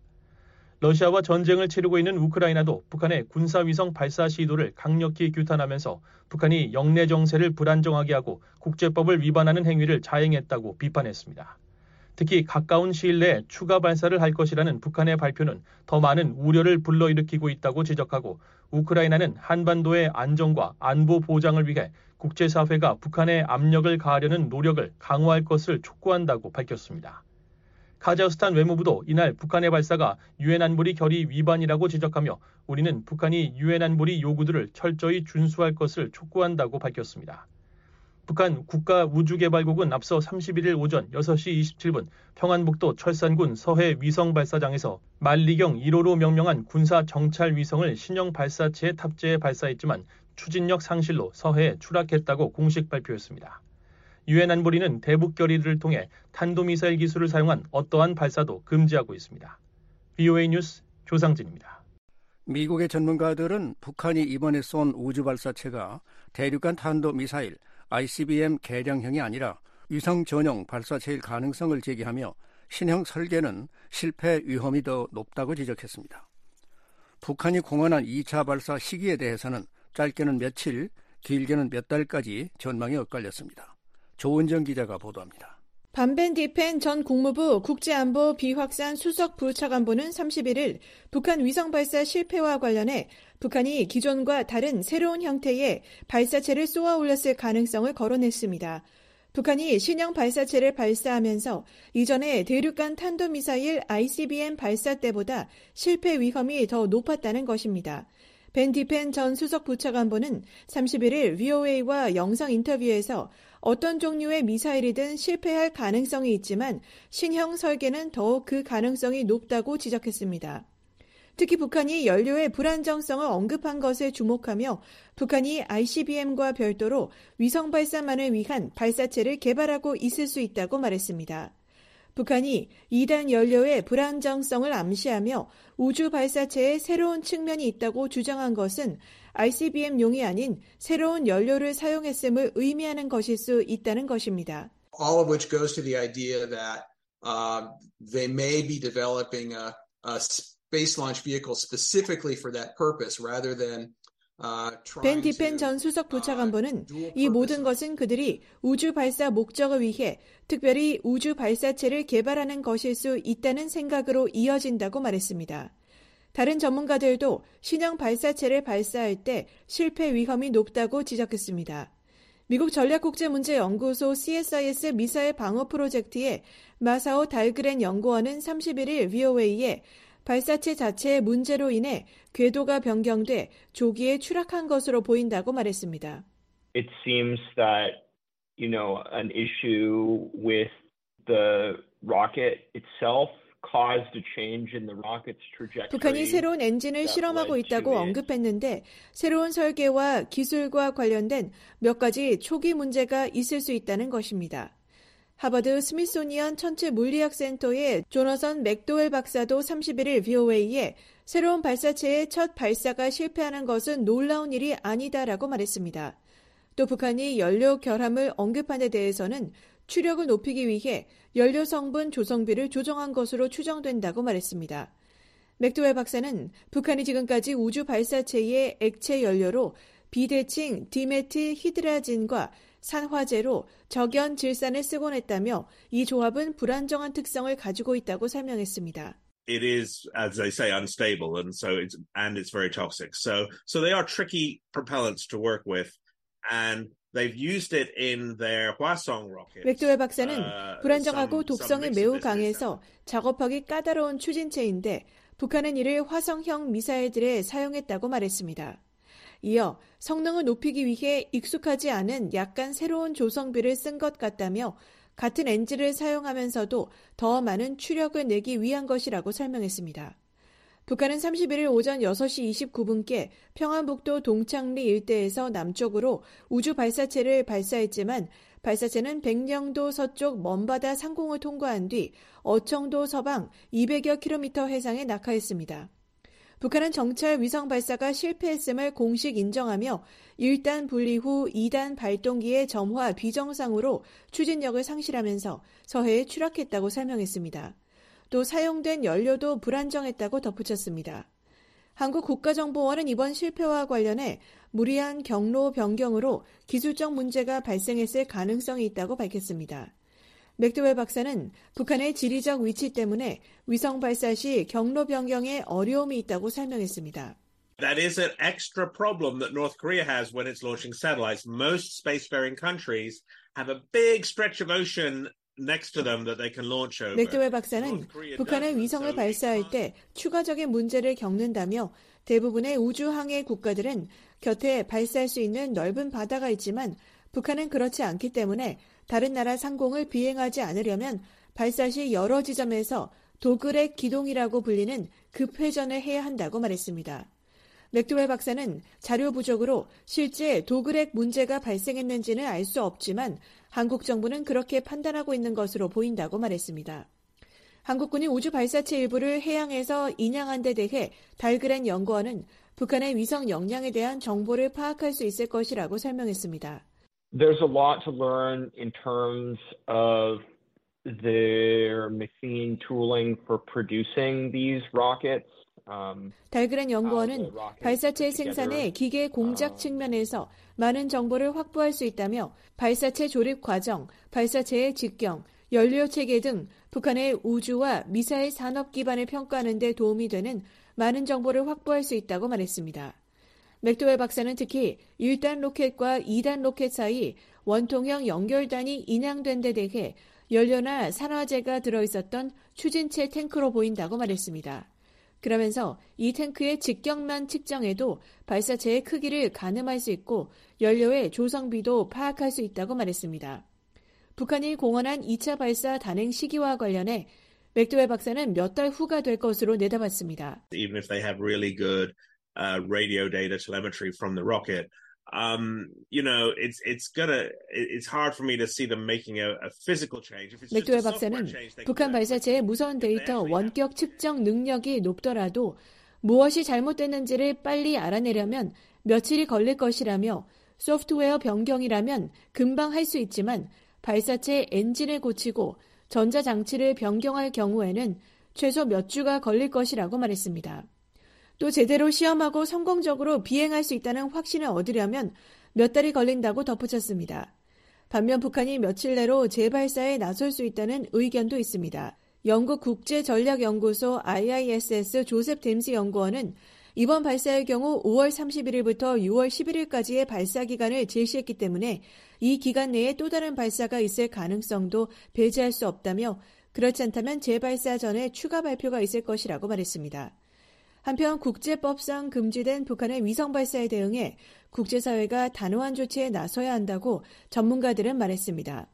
러시아와 전쟁을 치르고 있는 우크라이나도 북한의 군사위성 발사 시도를 강력히 규탄하면서 북한이 영내 정세를 불안정하게 하고 국제법을 위반하는 행위를 자행했다고 비판했습니다. 특히 가까운 시일 내에 추가 발사를 할 것이라는 북한의 발표는 더 많은 우려를 불러일으키고 있다고 지적하고 우크라이나는 한반도의 안정과 안보 보장을 위해 국제사회가 북한의 압력을 가하려는 노력을 강화할 것을 촉구한다고 밝혔습니다. 카자흐스탄 외무부도 이날 북한의 발사가 유엔 안보리 결의 위반이라고 지적하며 우리는 북한이 유엔 안보리 요구들을 철저히 준수할 것을 촉구한다고 밝혔습니다. 북한 국가우주개발국은 앞서 삼십일일 오전 여섯 시 이십칠 분 평안북도 철산군 서해 위성발사장에서 만리경 일 호로 명명한 군사 정찰 위성을 신형 발사체에 탑재해 발사했지만 추진력 상실로 서해에 추락했다고 공식 발표했습니다. 유엔 안보리는 대북 결의를 통해 탄도미사일 기술을 사용한 어떠한 발사도 금지하고 있습니다. 브이오에이 뉴스 조상진입니다. 미국의 전문가들은 북한이 이번에 쏜 우주발사체가 대륙간 탄도미사일 아이씨비엠 개량형이 아니라 위성 전용 발사체일 가능성을 제기하며 신형 설계는 실패 위험이 더 높다고 지적했습니다. 북한이 공언한 이 차 발사 시기에 대해서는 짧게는 며칠, 길게는 몇 달까지 전망이 엇갈렸습니다. 조은정 기자가 보도합니다. 반벤 디펜 전 국무부 국제안보 비확산 수석 부차관보는 삼십일일 북한 위성 발사 실패와 관련해 북한이 기존과 다른 새로운 형태의 발사체를 쏘아 올렸을 가능성을 거론했습니다. 북한이 신형 발사체를 발사하면서 이전에 대륙간 탄도미사일 아이씨비엠 발사 때보다 실패 위험이 더 높았다는 것입니다. 벤 디펜 전 수석 부차관보는 삼십일일 브이오에이와 영상 인터뷰에서 어떤 종류의 미사일이든 실패할 가능성이 있지만 신형 설계는 더욱 그 가능성이 높다고 지적했습니다. 특히 북한이 연료의 불안정성을 언급한 것에 주목하며 북한이 아이씨비엠과 별도로 위성 발사만을 위한 발사체를 개발하고 있을 수 있다고 말했습니다. 북한이 이 단 연료의 불안정성을 암시하며 우주 발사체에 새로운 측면이 있다고 주장한 것은 아이씨비엠용이 아닌 새로운 연료를 사용했음을 의미하는 것일 수 있다는 것입니다. All of which goes to the idea that uh, they may be developing a, a space launch vehicle specifically for that purpose rather than 벤 디펜 전 수석 부차관보는 이 모든 것은 그들이 우주 발사 목적을 위해 특별히 우주 발사체를 개발하는 것일 수 있다는 생각으로 이어진다고 말했습니다. 다른 전문가들도 신형 발사체를 발사할 때 실패 위험이 높다고 지적했습니다. 미국 전략국제문제연구소 씨에스아이에스 미사일 방어 프로젝트의 마사오 달그렌 연구원은 삼십일일 브이오에이에 발사체 자체의 문제로 인해 궤도가 변경돼 조기에 추락한 것으로 보인다고 말했습니다. It seems that, you know, an issue with the rocket itself caused a change in the rocket's trajectory. 북한이 새로운 엔진을 실험하고 있다고 언급했는데 새로운 설계와 기술과 관련된 몇 가지 초기 문제가 있을 수 있다는 것입니다. 하버드 스미소니언 천체 물리학 센터의 조너선 맥도웰 박사도 삼십일 일 브이오에이에 새로운 발사체의 첫 발사가 실패하는 것은 놀라운 일이 아니다라고 말했습니다. 또 북한이 연료 결함을 언급한 데 대해서는 추력을 높이기 위해 연료 성분 조성비를 조정한 것으로 추정된다고 말했습니다. 맥도웰 박사는 북한이 지금까지 우주 발사체의 액체 연료로 비대칭 디메틸 히드라진과 산화제로 적연 질산을 쓰곤 했다며 이 조합은 불안정한 특성을 가지고 있다고 설명했습니다. It is, as they say, unstable, and so it's and it's very toxic. So, so they are tricky propellants to work with, and they've used it in their Hwasong rockets. 맥도웰 박사는 불안정하고 독성이 매우 강해서 작업하기 까다로운 추진체인데 북한은 이를 화성형 미사일들에 사용했다고 말했습니다. 이어 성능을 높이기 위해 익숙하지 않은 약간 새로운 조성비를 쓴 것 같다며 같은 엔진을 사용하면서도 더 많은 추력을 내기 위한 것이라고 설명했습니다. 북한은 삼십일 일 오전 여섯 시 이십구 분께 평안북도 동창리 일대에서 남쪽으로 우주 발사체를 발사했지만 발사체는 백령도 서쪽 먼바다 상공을 통과한 뒤 어청도 서방 이백여 킬로미터 해상에 낙하했습니다. 북한은 정찰 위성 발사가 실패했음을 공식 인정하며 일 단 분리 후 이 단 발동기의 점화 비정상으로 추진력을 상실하면서 서해에 추락했다고 설명했습니다. 또 사용된 연료도 불안정했다고 덧붙였습니다. 한국 국가정보원은 이번 실패와 관련해 무리한 경로 변경으로 기술적 문제가 발생했을 가능성이 있다고 밝혔습니다. 맥도웰 박사는 북한의 지리적 위치 때문에 위성 발사 시 경로 변경에 어려움이 있다고 설명했습니다. That is an extra problem that North Korea has when it's launching satellites. Most spacefaring countries have a big stretch of ocean next to them that they can launch over. 맥도웰 박사는 북한의 위성을 발사할 때 추가적인 문제를 겪는다며 대부분의 우주항해 국가들은 곁에 발사할 수 있는 넓은 바다가 있지만 북한은 그렇지 않기 때문에 다른 나라 상공을 비행하지 않으려면 발사 시 여러 지점에서 도그렉 기동이라고 불리는 급회전을 해야 한다고 말했습니다. 맥도웰 박사는 자료 부족으로 실제 도그렉 문제가 발생했는지는 알 수 없지만 한국 정부는 그렇게 판단하고 있는 것으로 보인다고 말했습니다. 한국군이 우주 발사체 일부를 해양에서 인양한 데 대해 달그랜 연구원은 북한의 위성 역량에 대한 정보를 파악할 수 있을 것이라고 설명했습니다. There's a lot to learn in terms of their machine tooling for producing these rockets. Um, 달그랜 연구원은 발사체 생산의 기계 공작 측면에서 많은 정보를 확보할 수 있다며 발사체 조립 과정, 발사체의 직경, 연료 체계 등 북한의 우주와 미사일 산업 기반을 평가하는 데 도움이 되는 많은 정보를 확보할 수 있다고 말했습니다. 맥도웰 박사는 특히 일 단 로켓과 이 단 로켓 사이 원통형 연결단이 인양된 데 대해 연료나 산화제가 들어있었던 추진체 탱크로 보인다고 말했습니다. 그러면서 이 탱크의 직경만 측정해도 발사체의 크기를 가늠할 수 있고 연료의 조성비도 파악할 수 있다고 말했습니다. 북한이 공언한 이 차 발사 단행 시기와 관련해 맥도웰 박사는 몇 달 후가 될 것으로 내다봤습니다. Even if they have really good uh, radio data telemetry from the rocket, um, you know, it's it's gonna it's hard for me to see them making a, a physical change. 맥도웰 박사는 북한 발사체의 무선 데이터 원격 측정 능력이 높더라도 무엇이 잘못됐는지를 빨리 알아내려면 며칠이 걸릴 것이라며 소프트웨어 변경이라면 금방 할 수 있지만 발사체 엔진을 고치고 전자장치를 변경할 경우에는 최소 몇 주가 걸릴 것이라고 말했습니다. 또 제대로 시험하고 성공적으로 비행할 수 있다는 확신을 얻으려면 몇 달이 걸린다고 덧붙였습니다. 반면 북한이 며칠 내로 재발사에 나설 수 있다는 의견도 있습니다. 영국 국제전략연구소 아이아이에스에스 조셉 댐시 연구원은 이번 발사의 경우 오월 삼십일일부터 유월 십일일까지의 발사 기간을 제시했기 때문에 이 기간 내에 또 다른 발사가 있을 가능성도 배제할 수 없다며 그렇지 않다면 재발사 전에 추가 발표가 있을 것이라고 말했습니다. 한편 국제법상 금지된 북한의 위성 발사에 대응해 국제사회가 단호한 조치에 나서야 한다고 전문가들은 말했습니다.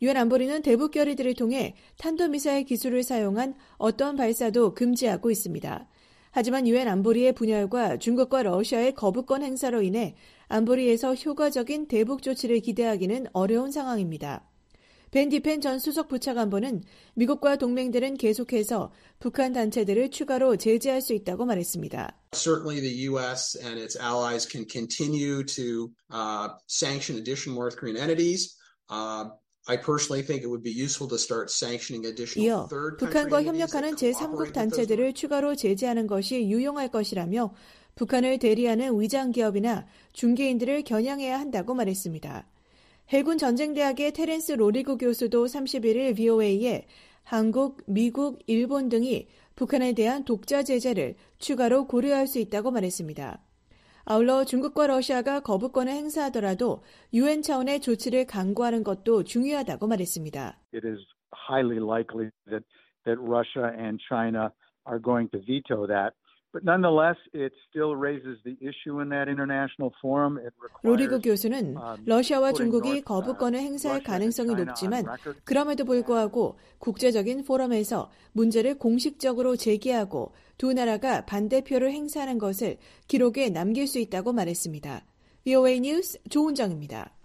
유엔 안보리는 대북 결의들을 통해 탄도미사일 기술을 사용한 어떠한 발사도 금지하고 있습니다. 하지만 유엔 안보리의 분열과 중국과 러시아의 거부권 행사로 인해 안보리에서 효과적인 대북 조치를 기대하기는 어려운 상황입니다. 벤 디펜 전 수석 부차관보는 미국과 동맹들은 계속해서 북한 단체들을 추가로 제재할 수 있다고 말했습니다. Certainly the U S and its allies can continue to uh, sanction additional North Korean entities. Uh, I personally think it would be useful to start sanctioning additional 이어 third country 북한과 entities that 협력하는 제삼국 cooperate with those. 단체들을 추가로 제재하는 것이 유용할 것이라며 북한을 대리하는 위장기업이나 중개인들을 겨냥해야 한다고 말했습니다. 해군 전쟁대학의 테렌스 로리고 교수도 삼십일 일 브이오에이에 한국, 미국, 일본 등이 북한에 대한 독자 제재를 추가로 고려할 수 있다고 말했습니다. 아울러 중국과 러시아가 거부권을 행사하더라도 유엔 차원의 조치를 강구하는 것도 중요하다고 말했습니다. It is highly likely that, that Russia and China are going to veto that. But nonetheless, it still raises the issue in that international forum. It requires, 로리고 교수는 러시아와 중국이 거부권을 행사할 가능성이 높지만 그럼에도 불구하고 국제적인 포럼에서 문제를 공식적으로 제기하고 두 나라가 반대표를 행사하는 것을 기록에 남길 수 있다고 말했습니다. 브이오에이 뉴스 조은정입니다.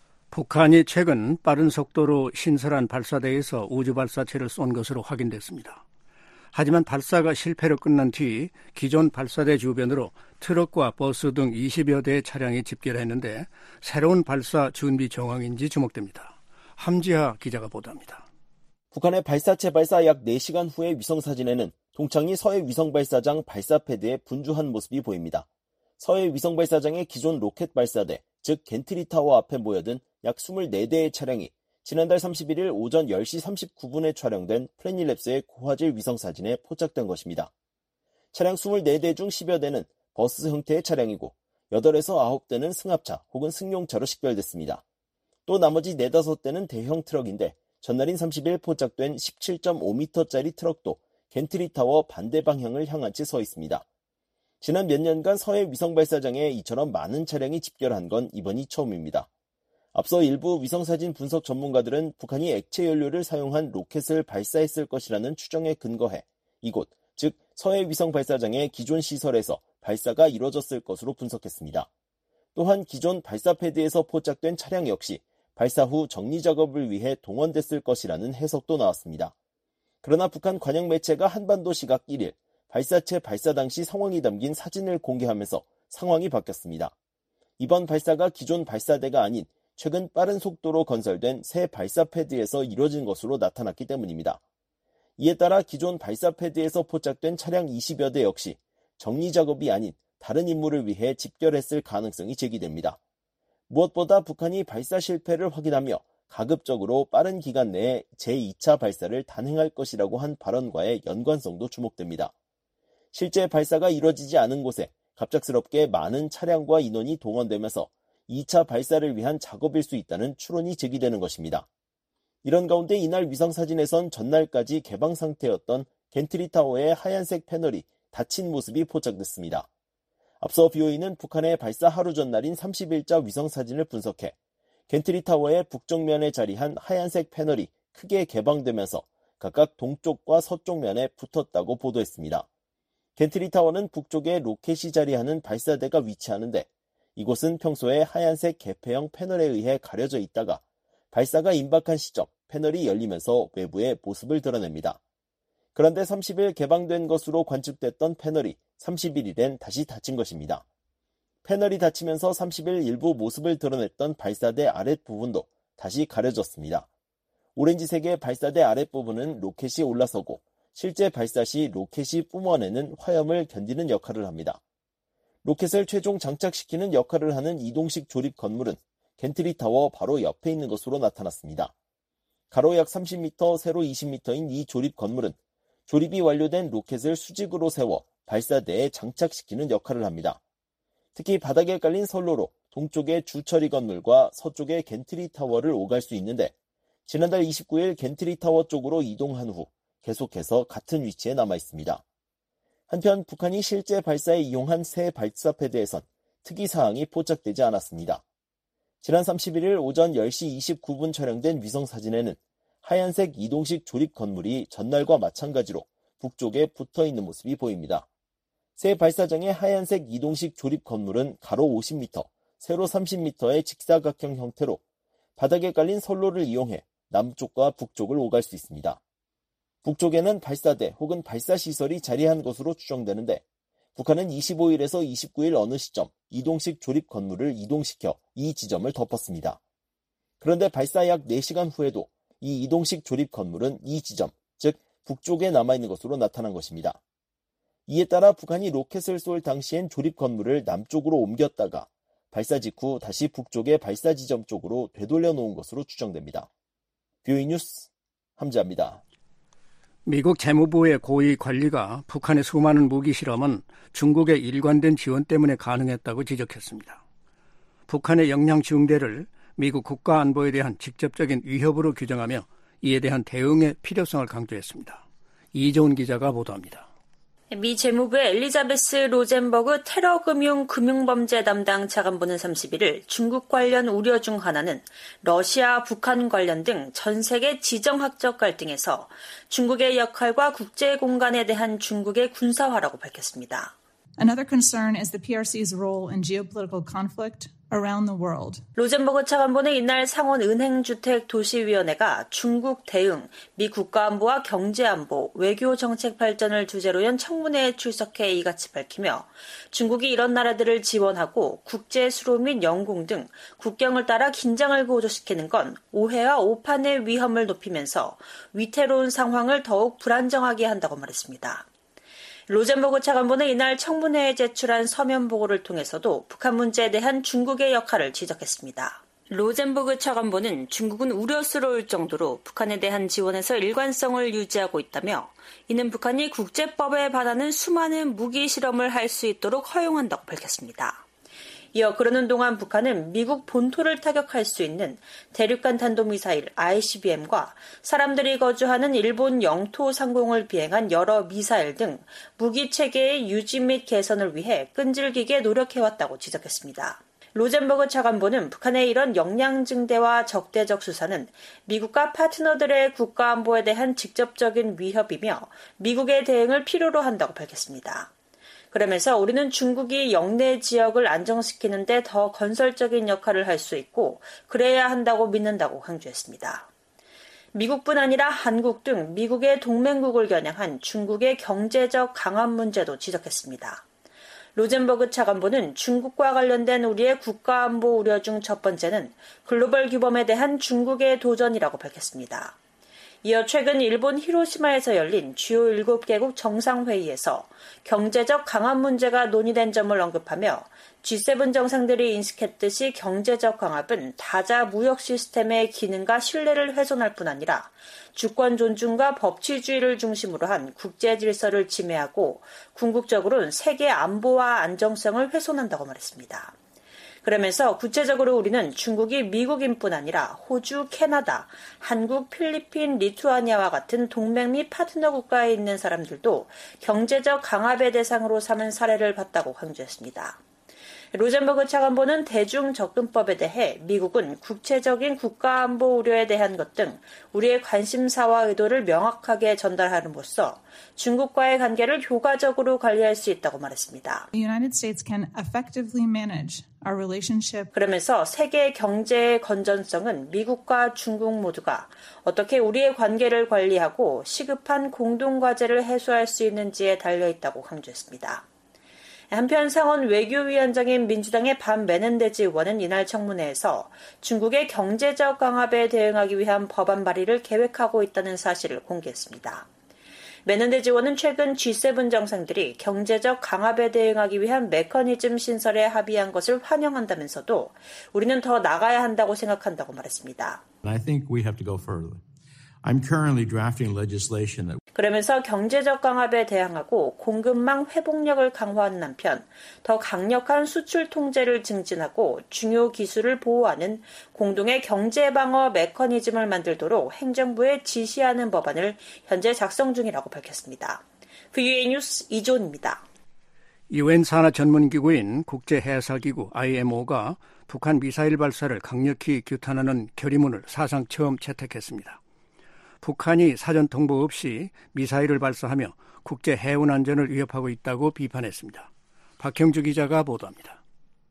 북한이 최근 빠른 속도로 신설한 발사대에서 우주발사체를 쏜 것으로 확인됐습니다. 하지만 발사가 실패로 끝난 뒤 기존 발사대 주변으로 트럭과 버스 등 이십여 대의 차량이 집결했는데 새로운 발사 준비 정황인지 주목됩니다. 함지하 기자가 보도합니다. 북한의 발사체 발사 약 네 시간 후의 위성사진에는 동창리 서해 위성발사장 발사 패드에 분주한 모습이 보입니다. 서해 위성발사장의 기존 로켓 발사대, 즉 겐트리타워 앞에 모여든 약 이십사 대의 차량이 지난달 삼십일 일 오전 열 시 삼십구 분에 촬영된 플래닛랩스의 고화질 위성사진에 포착된 것입니다. 차량 이십사 대 중 십여 대는 버스 형태의 차량이고 여덟에서 아홉 대는 승합차 혹은 승용차로 식별됐습니다. 또 나머지 네다섯 대는 대형 트럭인데 전날인 삼십 일 포착된 십칠 점 오 미터짜리 트럭도 겐트리타워 반대 방향을 향한 채 서 있습니다. 지난 몇 년간 서해 위성발사장에 이처럼 많은 차량이 집결한 건 이번이 처음입니다. 앞서 일부 위성사진 분석 전문가들은 북한이 액체 연료를 사용한 로켓을 발사했을 것이라는 추정에 근거해 이곳, 즉 서해 위성발사장의 기존 시설에서 발사가 이뤄졌을 것으로 분석했습니다. 또한 기존 발사 패드에서 포착된 차량 역시 발사 후 정리 작업을 위해 동원됐을 것이라는 해석도 나왔습니다. 그러나 북한 관영 매체가 한반도 시각 일 일 발사체 발사 당시 상황이 담긴 사진을 공개하면서 상황이 바뀌었습니다. 이번 발사가 기존 발사대가 아닌 최근 빠른 속도로 건설된 새 발사 패드에서 이뤄진 것으로 나타났기 때문입니다. 이에 따라 기존 발사 패드에서 포착된 차량 이십여 대 역시 정리 작업이 아닌 다른 임무를 위해 집결했을 가능성이 제기됩니다. 무엇보다 북한이 발사 실패를 확인하며 가급적으로 빠른 기간 내에 제이 차 발사를 단행할 것이라고 한 발언과의 연관성도 주목됩니다. 실제 발사가 이뤄지지 않은 곳에 갑작스럽게 많은 차량과 인원이 동원되면서 이 차 발사를 위한 작업일 수 있다는 추론이 제기되는 것입니다. 이런 가운데 이날 위성사진에선 전날까지 개방 상태였던 겐트리타워의 하얀색 패널이 닫힌 모습이 포착됐습니다. 앞서 브이오에이는 북한의 발사 하루 전날인 삼십 일자 위성사진을 분석해 겐트리타워의 북쪽면에 자리한 하얀색 패널이 크게 개방되면서 각각 동쪽과 서쪽 면에 붙었다고 보도했습니다. 겐트리타워는 북쪽에 로켓이 자리하는 발사대가 위치하는데 이곳은 평소에 하얀색 개폐형 패널에 의해 가려져 있다가 발사가 임박한 시점 패널이 열리면서 외부의 모습을 드러냅니다. 그런데 삼십 일 개방된 것으로 관측됐던 패널이 삼십일 일엔 다시 닫힌 것입니다. 패널이 닫히면서 삼십 일 일부 모습을 드러냈던 발사대 아랫부분도 다시 가려졌습니다. 오렌지색의 발사대 아랫부분은 로켓이 올라서고 실제 발사 시 로켓이 뿜어내는 화염을 견디는 역할을 합니다. 로켓을 최종 장착시키는 역할을 하는 이동식 조립 건물은 겐트리타워 바로 옆에 있는 것으로 나타났습니다. 가로 약 삼십 미터, 세로 이십 미터인 이 조립 건물은 조립이 완료된 로켓을 수직으로 세워 발사대에 장착시키는 역할을 합니다. 특히 바닥에 깔린 선로로 동쪽의 주처리 건물과 서쪽의 겐트리타워를 오갈 수 있는데 지난달 이십구 일 겐트리타워 쪽으로 이동한 후 계속해서 같은 위치에 남아 있습니다. 한편 북한이 실제 발사에 이용한 새 발사 패드에선 특이사항이 포착되지 않았습니다. 지난 삼십일일 오전 열 시 이십구 분 촬영된 위성사진에는 하얀색 이동식 조립 건물이 전날과 마찬가지로 북쪽에 붙어있는 모습이 보입니다. 새 발사장의 하얀색 이동식 조립 건물은 가로 오십 미터, 세로 삼십 미터의 직사각형 형태로 바닥에 깔린 선로를 이용해 남쪽과 북쪽을 오갈 수 있습니다. 북쪽에는 발사대 혹은 발사시설이 자리한 것으로 추정되는데 북한은 이십오일에서 이십구일 어느 시점 이동식 조립 건물을 이동시켜 이 지점을 덮었습니다. 그런데 발사 약 네 시간 후에도 이 이동식 조립 건물은 이 지점, 즉 북쪽에 남아있는 것으로 나타난 것입니다. 이에 따라 북한이 로켓을 쏠 당시엔 조립 건물을 남쪽으로 옮겼다가 발사 직후 다시 북쪽의 발사 지점 쪽으로 되돌려 놓은 것으로 추정됩니다. 뷰이 뉴스 함지아입니다. 미국 재무부의 고위 관리가 북한의 수많은 무기 실험은 중국의 일관된 지원 때문에 가능했다고 지적했습니다. 북한의 역량 증대를 미국 국가안보에 대한 직접적인 위협으로 규정하며 이에 대한 대응의 필요성을 강조했습니다. 이재훈 기자가 보도합니다. 미 재무부의 엘리자베스 로젠버그 테러금융 금융범죄 담당 차관보는 삼십일일 중국 관련 우려 중 하나는 러시아, 북한 관련 등 전 세계 지정학적 갈등에서 중국의 역할과 국제 공간에 대한 중국의 군사화라고 밝혔습니다. Another concern is the 피알씨's role in geopolitical conflict around the world. 로젠버그 차관보는 이날 상원 은행주택도시위원회가 중국 대응, 미 국가안보와 경제안보, 외교정책 발전을 주제로 연 청문회에 출석해 이같이 밝히며 중국이 이런 나라들을 지원하고 국제 수로 및 영공 등 국경을 따라 긴장을 고조시키는 건 오해와 오판의 위험을 높이면서 위태로운 상황을 더욱 불안정하게 한다고 말했습니다. 로젠버그 차관보는 이날 청문회에 제출한 서면 보고를 통해서도 북한 문제에 대한 중국의 역할을 지적했습니다. 로젠버그 차관보는 중국은 우려스러울 정도로 북한에 대한 지원에서 일관성을 유지하고 있다며 이는 북한이 국제법에 반하는 수많은 무기 실험을 할 수 있도록 허용한다고 밝혔습니다. 이어 그러는 동안 북한은 미국 본토를 타격할 수 있는 대륙간 탄도미사일 아이씨비엠과 사람들이 거주하는 일본 영토 상공을 비행한 여러 미사일 등 무기 체계의 유지 및 개선을 위해 끈질기게 노력해왔다고 지적했습니다. 로젠버그 차관보는 북한의 이런 역량 증대와 적대적 수사는 미국과 파트너들의 국가안보에 대한 직접적인 위협이며 미국의 대응을 필요로 한다고 밝혔습니다. 그러면서 우리는 중국이 영내 지역을 안정시키는 데 더 건설적인 역할을 할 수 있고 그래야 한다고 믿는다고 강조했습니다. 미국뿐 아니라 한국 등 미국의 동맹국을 겨냥한 중국의 경제적 강압 문제도 지적했습니다. 로젠버그 차관보는 중국과 관련된 우리의 국가안보 우려 중 첫 번째는 글로벌 규범에 대한 중국의 도전이라고 밝혔습니다. 이어 최근 일본 히로시마에서 열린 주요 일곱 개국 정상회의에서 경제적 강압 문제가 논의된 점을 언급하며 지세븐 정상들이 인식했듯이 경제적 강압은 다자 무역 시스템의 기능과 신뢰를 훼손할 뿐 아니라 주권 존중과 법치주의를 중심으로 한 국제 질서를 침해하고 궁극적으로는 세계 안보와 안정성을 훼손한다고 말했습니다. 그러면서 구체적으로 우리는 중국이 미국인뿐 아니라 호주, 캐나다, 한국, 필리핀, 리투아니아와 같은 동맹 및 파트너 국가에 있는 사람들도 경제적 강압의 대상으로 삼은 사례를 봤다고 강조했습니다. 로젠버그 차관보는 대중접근법에 대해 미국은 국제적인 국가안보 우려에 대한 것 등 우리의 관심사와 의도를 명확하게 전달함으로써 중국과의 관계를 효과적으로 관리할 수 있다고 말했습니다. The United States can effectively manage our relationship. 그러면서 세계 경제의 건전성은 미국과 중국 모두가 어떻게 우리의 관계를 관리하고 시급한 공동과제를 해소할 수 있는지에 달려있다고 강조했습니다. 한편 상원 외교위원장인 민주당의 반 메넨데즈 의원은 이날 청문회에서 중국의 경제적 강압에 대응하기 위한 법안 발의를 계획하고 있다는 사실을 공개했습니다. 메넨데즈 의원은 최근 지세븐 정상들이 경제적 강압에 대응하기 위한 메커니즘 신설에 합의한 것을 환영한다면서도 우리는 더 나가야 한다고 생각한다고 말했습니다. I think we have to go further. I'm currently drafting legislation that 그러면서 경제적 강압에 대항하고 공급망 회복력을 강화하는 한편 더 강력한 수출 통제를 증진하고 중요 기술을 보호하는 공동의 경제방어 메커니즘을 만들도록 행정부에 지시하는 법안을 현재 작성 중이라고 밝혔습니다. 뷰이 뉴스 이존입니다. 유엔 산하 전문기구인 국제해사기구 아이엠오가 북한 미사일 발사를 강력히 규탄하는 결의문을 사상 처음 채택했습니다. 북한이 사전 통보 없이 미사일을 발사하며 국제 해운 안전을 위협하고 있다고 비판했습니다. 박형주 기자가 보도합니다.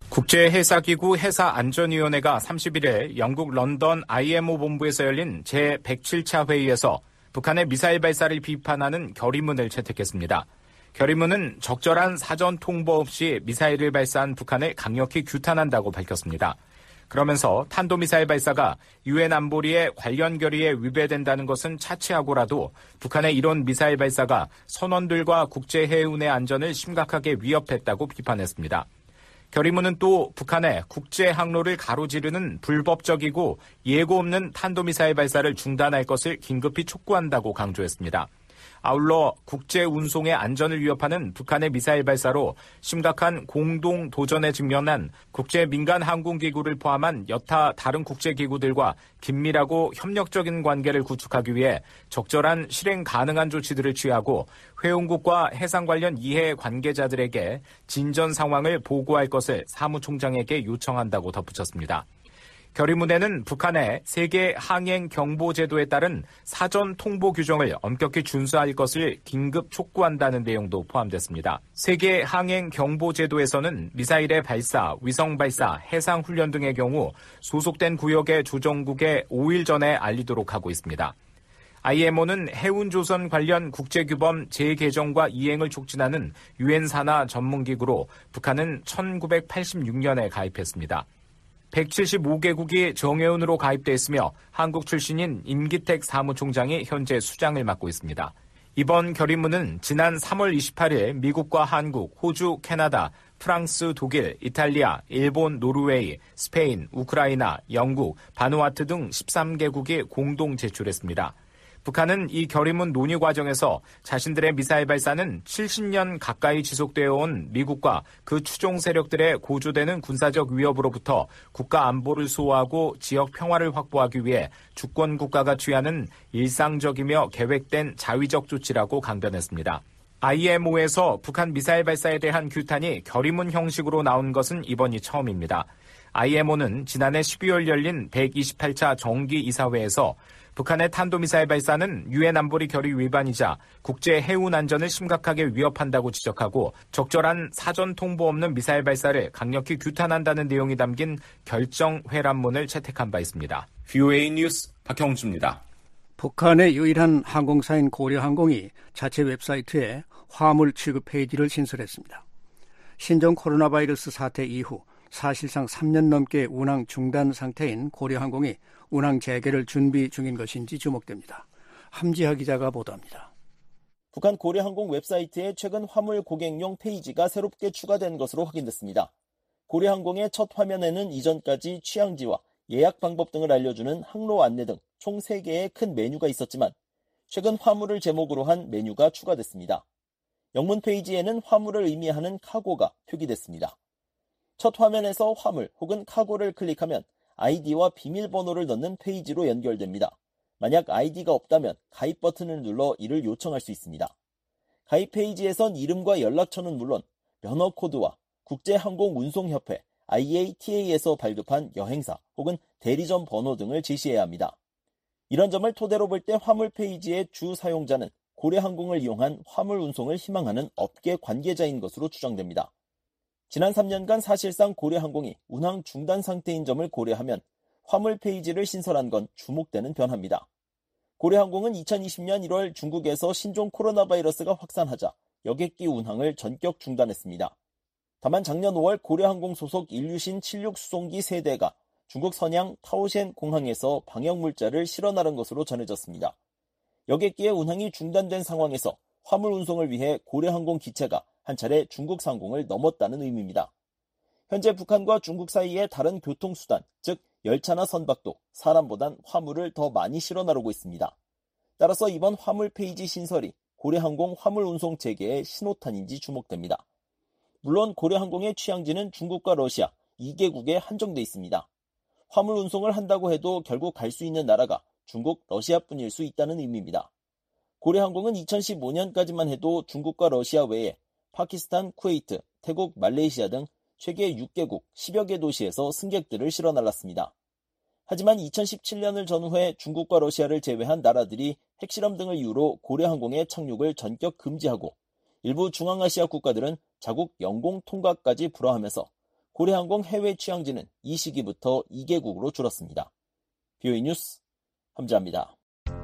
국제해사기구 해사안전위원회가 삼십일에 영국 런던 아이엠오 본부에서 열린 제백칠 차 회의에서 북한의 미사일 발사를 비판하는 결의문을 채택했습니다. 결의문은 적절한 사전 통보 없이 미사일을 발사한 북한을 강력히 규탄한다고 밝혔습니다. 그러면서 탄도미사일 발사가 유엔 안보리의 관련 결의에 위배된다는 것은 차치하고라도 북한의 이런 미사일 발사가 선원들과 국제해운의 안전을 심각하게 위협했다고 비판했습니다. 결의문은 또 북한의 국제항로를 가로지르는 불법적이고 예고 없는 탄도미사일 발사를 중단할 것을 긴급히 촉구한다고 강조했습니다. 아울러 국제운송의 안전을 위협하는 북한의 미사일 발사로 심각한 공동 도전에 직면한 국제민간항공기구를 포함한 여타 다른 국제기구들과 긴밀하고 협력적인 관계를 구축하기 위해 적절한 실행 가능한 조치들을 취하고 회원국과 해상 관련 이해 관계자들에게 진전 상황을 보고할 것을 사무총장에게 요청한다고 덧붙였습니다. 결의문에는 북한의 세계 항행 경보 제도에 따른 사전 통보 규정을 엄격히 준수할 것을 긴급 촉구한다는 내용도 포함됐습니다. 세계 항행 경보 제도에서는 미사일의 발사, 위성 발사, 해상 훈련 등의 경우 소속된 구역의 조정국에 오 일 전에 알리도록 하고 있습니다. 아이엠오는 해운조선 관련 국제규범 재개정과 이행을 촉진하는 유엔 산하 전문기구로 북한은 천구백팔십육 년에 가입했습니다. 백칠십오 개국이 정회원으로 가입돼 있으며 한국 출신인 임기택 사무총장이 현재 수장을 맡고 있습니다. 이번 결의문은 지난 삼월 이십팔일 미국과 한국, 호주, 캐나다, 프랑스, 독일, 이탈리아, 일본, 노르웨이, 스페인, 우크라이나, 영국, 바누아투 등 십삼 개국이 공동 제출했습니다. 북한은 이 결의문 논의 과정에서 자신들의 미사일 발사는 칠십 년 가까이 지속되어 온 미국과 그 추종 세력들의 고조되는 군사적 위협으로부터 국가 안보를 수호하고 지역 평화를 확보하기 위해 주권 국가가 취하는 일상적이며 계획된 자위적 조치라고 강변했습니다. 아이엠오에서 북한 미사일 발사에 대한 규탄이 결의문 형식으로 나온 것은 이번이 처음입니다. 아이엠오는 지난해 십이월 열린 백이십팔 차 정기이사회에서 북한의 탄도미사일 발사는 유엔 안보리 결의 위반이자 국제 해운 안전을 심각하게 위협한다고 지적하고 적절한 사전 통보 없는 미사일 발사를 강력히 규탄한다는 내용이 담긴 결정 회람문을 채택한 바 있습니다. 브이오에이 뉴스 박형주입니다. 북한의 유일한 항공사인 고려항공이 자체 웹사이트에 화물 취급 페이지를 신설했습니다. 신종 코로나 바이러스 사태 이후 사실상 삼 년 넘게 운항 중단 상태인 고려항공이 운항 재개를 준비 중인 것인지 주목됩니다. 함지하 기자가 보도합니다. 북한 고려항공 웹사이트에 최근 화물 고객용 페이지가 새롭게 추가된 것으로 확인됐습니다. 고려항공의 첫 화면에는 이전까지 취향지와 예약 방법 등을 알려주는 항로 안내 등 총 세 개의 큰 메뉴가 있었지만 최근 화물을 제목으로 한 메뉴가 추가됐습니다. 영문 페이지에는 화물을 의미하는 카고가 표기됐습니다. 첫 화면에서 화물 혹은 카고를 클릭하면 아이디와 비밀번호를 넣는 페이지로 연결됩니다. 만약 아이디가 없다면 가입 버튼을 눌러 이를 요청할 수 있습니다. 가입 페이지에선 이름과 연락처는 물론 면허 코드와 국제항공운송협회 아이에이티에이에서 발급한 여행사 혹은 대리점 번호 등을 제시해야 합니다. 이런 점을 토대로 볼 때 화물 페이지의 주 사용자는 고려항공을 이용한 화물 운송을 희망하는 업계 관계자인 것으로 추정됩니다. 지난 삼 년간 사실상 고려항공이 운항 중단 상태인 점을 고려하면 화물 페이지를 신설한 건 주목되는 변화입니다. 고려항공은 이천이십 년 일월 중국에서 신종 코로나 바이러스가 확산하자 여객기 운항을 전격 중단했습니다. 다만 작년 오월 고려항공 소속 인류신 칠십육 수송기 세 대가 중국 선양 타오셴 공항에서 방역물자를 실어 나른 것으로 전해졌습니다. 여객기의 운항이 중단된 상황에서 화물 운송을 위해 고려항공 기체가 한 차례 중국 상공을 넘었다는 의미입니다. 현재 북한과 중국 사이의 다른 교통수단, 즉 열차나 선박도 사람보단 화물을 더 많이 실어 나르고 있습니다. 따라서 이번 화물 페이지 신설이 고려항공 화물 운송 재개의 신호탄인지 주목됩니다. 물론 고려항공의 취향지는 중국과 러시아 이 개국에 한정돼 있습니다. 화물 운송을 한다고 해도 결국 갈 수 있는 나라가 중국, 러시아뿐일 수 있다는 의미입니다. 고려항공은 이천십오 년까지만 해도 중국과 러시아 외에 파키스탄, 쿠웨이트, 태국, 말레이시아 등 세계 육 개국 십여 개 도시에서 승객들을 실어 날랐습니다. 하지만 이천십칠 년을 전후해 중국과 러시아를 제외한 나라들이 핵실험 등을 이유로 고래항공의 착륙을 전격 금지하고 일부 중앙아시아 국가들은 자국 영공 통과까지 불허하면서 고래항공 해외 취항지는 이 시기부터 이 개국으로 줄었습니다. 비오이 뉴스 함자합니다.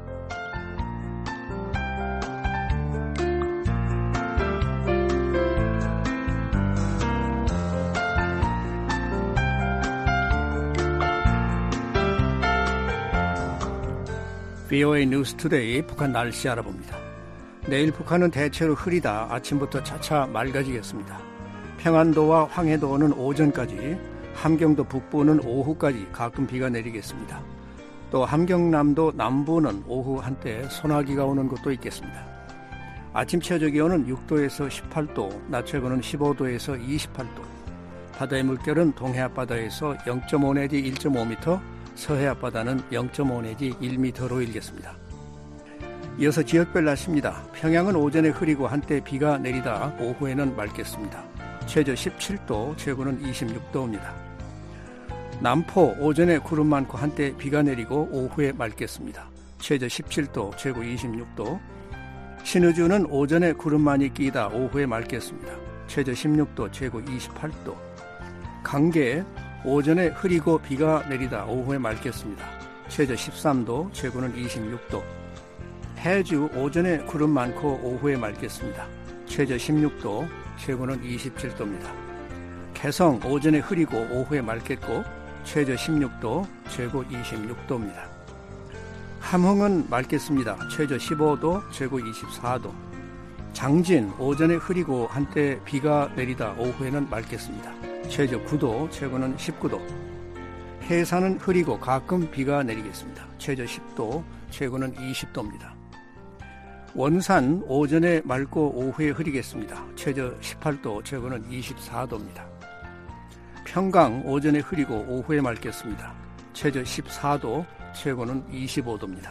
비오에이 뉴스투데이 북한 날씨 알아봅니다. 내일 북한은 대체로 흐리다 아침부터 차차 맑아지겠습니다. 평안도와 황해도는 오전까지, 함경도 북부는 오후까지 가끔 비가 내리겠습니다. 또 함경남도 남부는 오후 한때 소나기가 오는 곳도 있겠습니다. 아침 최저 기온은 육 도에서 십팔 도, 낮 최고는 십오 도에서 이십팔 도. 바다의 물결은 동해 앞바다에서 영 점 오 내지 일 점 오 미터, 서해 앞바다는 영 점 오 내지 일 미터로 일겠습니다. 이어서 지역별 날씨입니다. 평양은 오전에 흐리고 한때 비가 내리다 오후에는 맑겠습니다. 최저 십칠 도, 최고는 이십육 도입니다. 남포 오전에 구름 많고 한때 비가 내리고 오후에 맑겠습니다. 최저 십칠 도, 최고 이십육 도. 신의주는 오전에 구름 많이 끼다 오후에 맑겠습니다. 최저 십육 도, 최고 이십팔 도. 강계 오전에 흐리고 비가 내리다 오후에 맑겠습니다. 최저 십삼 도, 최고는 이십육 도. 해주 오전에 구름 많고 오후에 맑겠습니다. 최저 십육 도, 최고는 이십칠 도입니다. 개성 오전에 흐리고 오후에 맑겠고 최저 십육 도, 최고 이십육 도입니다. 함흥은 맑겠습니다. 최저 십오 도, 최고 이십사 도. 장진 오전에 흐리고 한때 비가 내리다 오후에는 맑겠습니다. 최저 구 도, 최고는 십구 도. 해산은 흐리고 가끔 비가 내리겠습니다. 최저 십 도, 최고는 이십 도입니다. 원산 오전에 맑고 오후에 흐리겠습니다. 최저 십팔 도, 최고는 이십사 도입니다. 평강 오전에 흐리고 오후에 맑겠습니다. 최저 십사 도, 최고는 이십오 도입니다.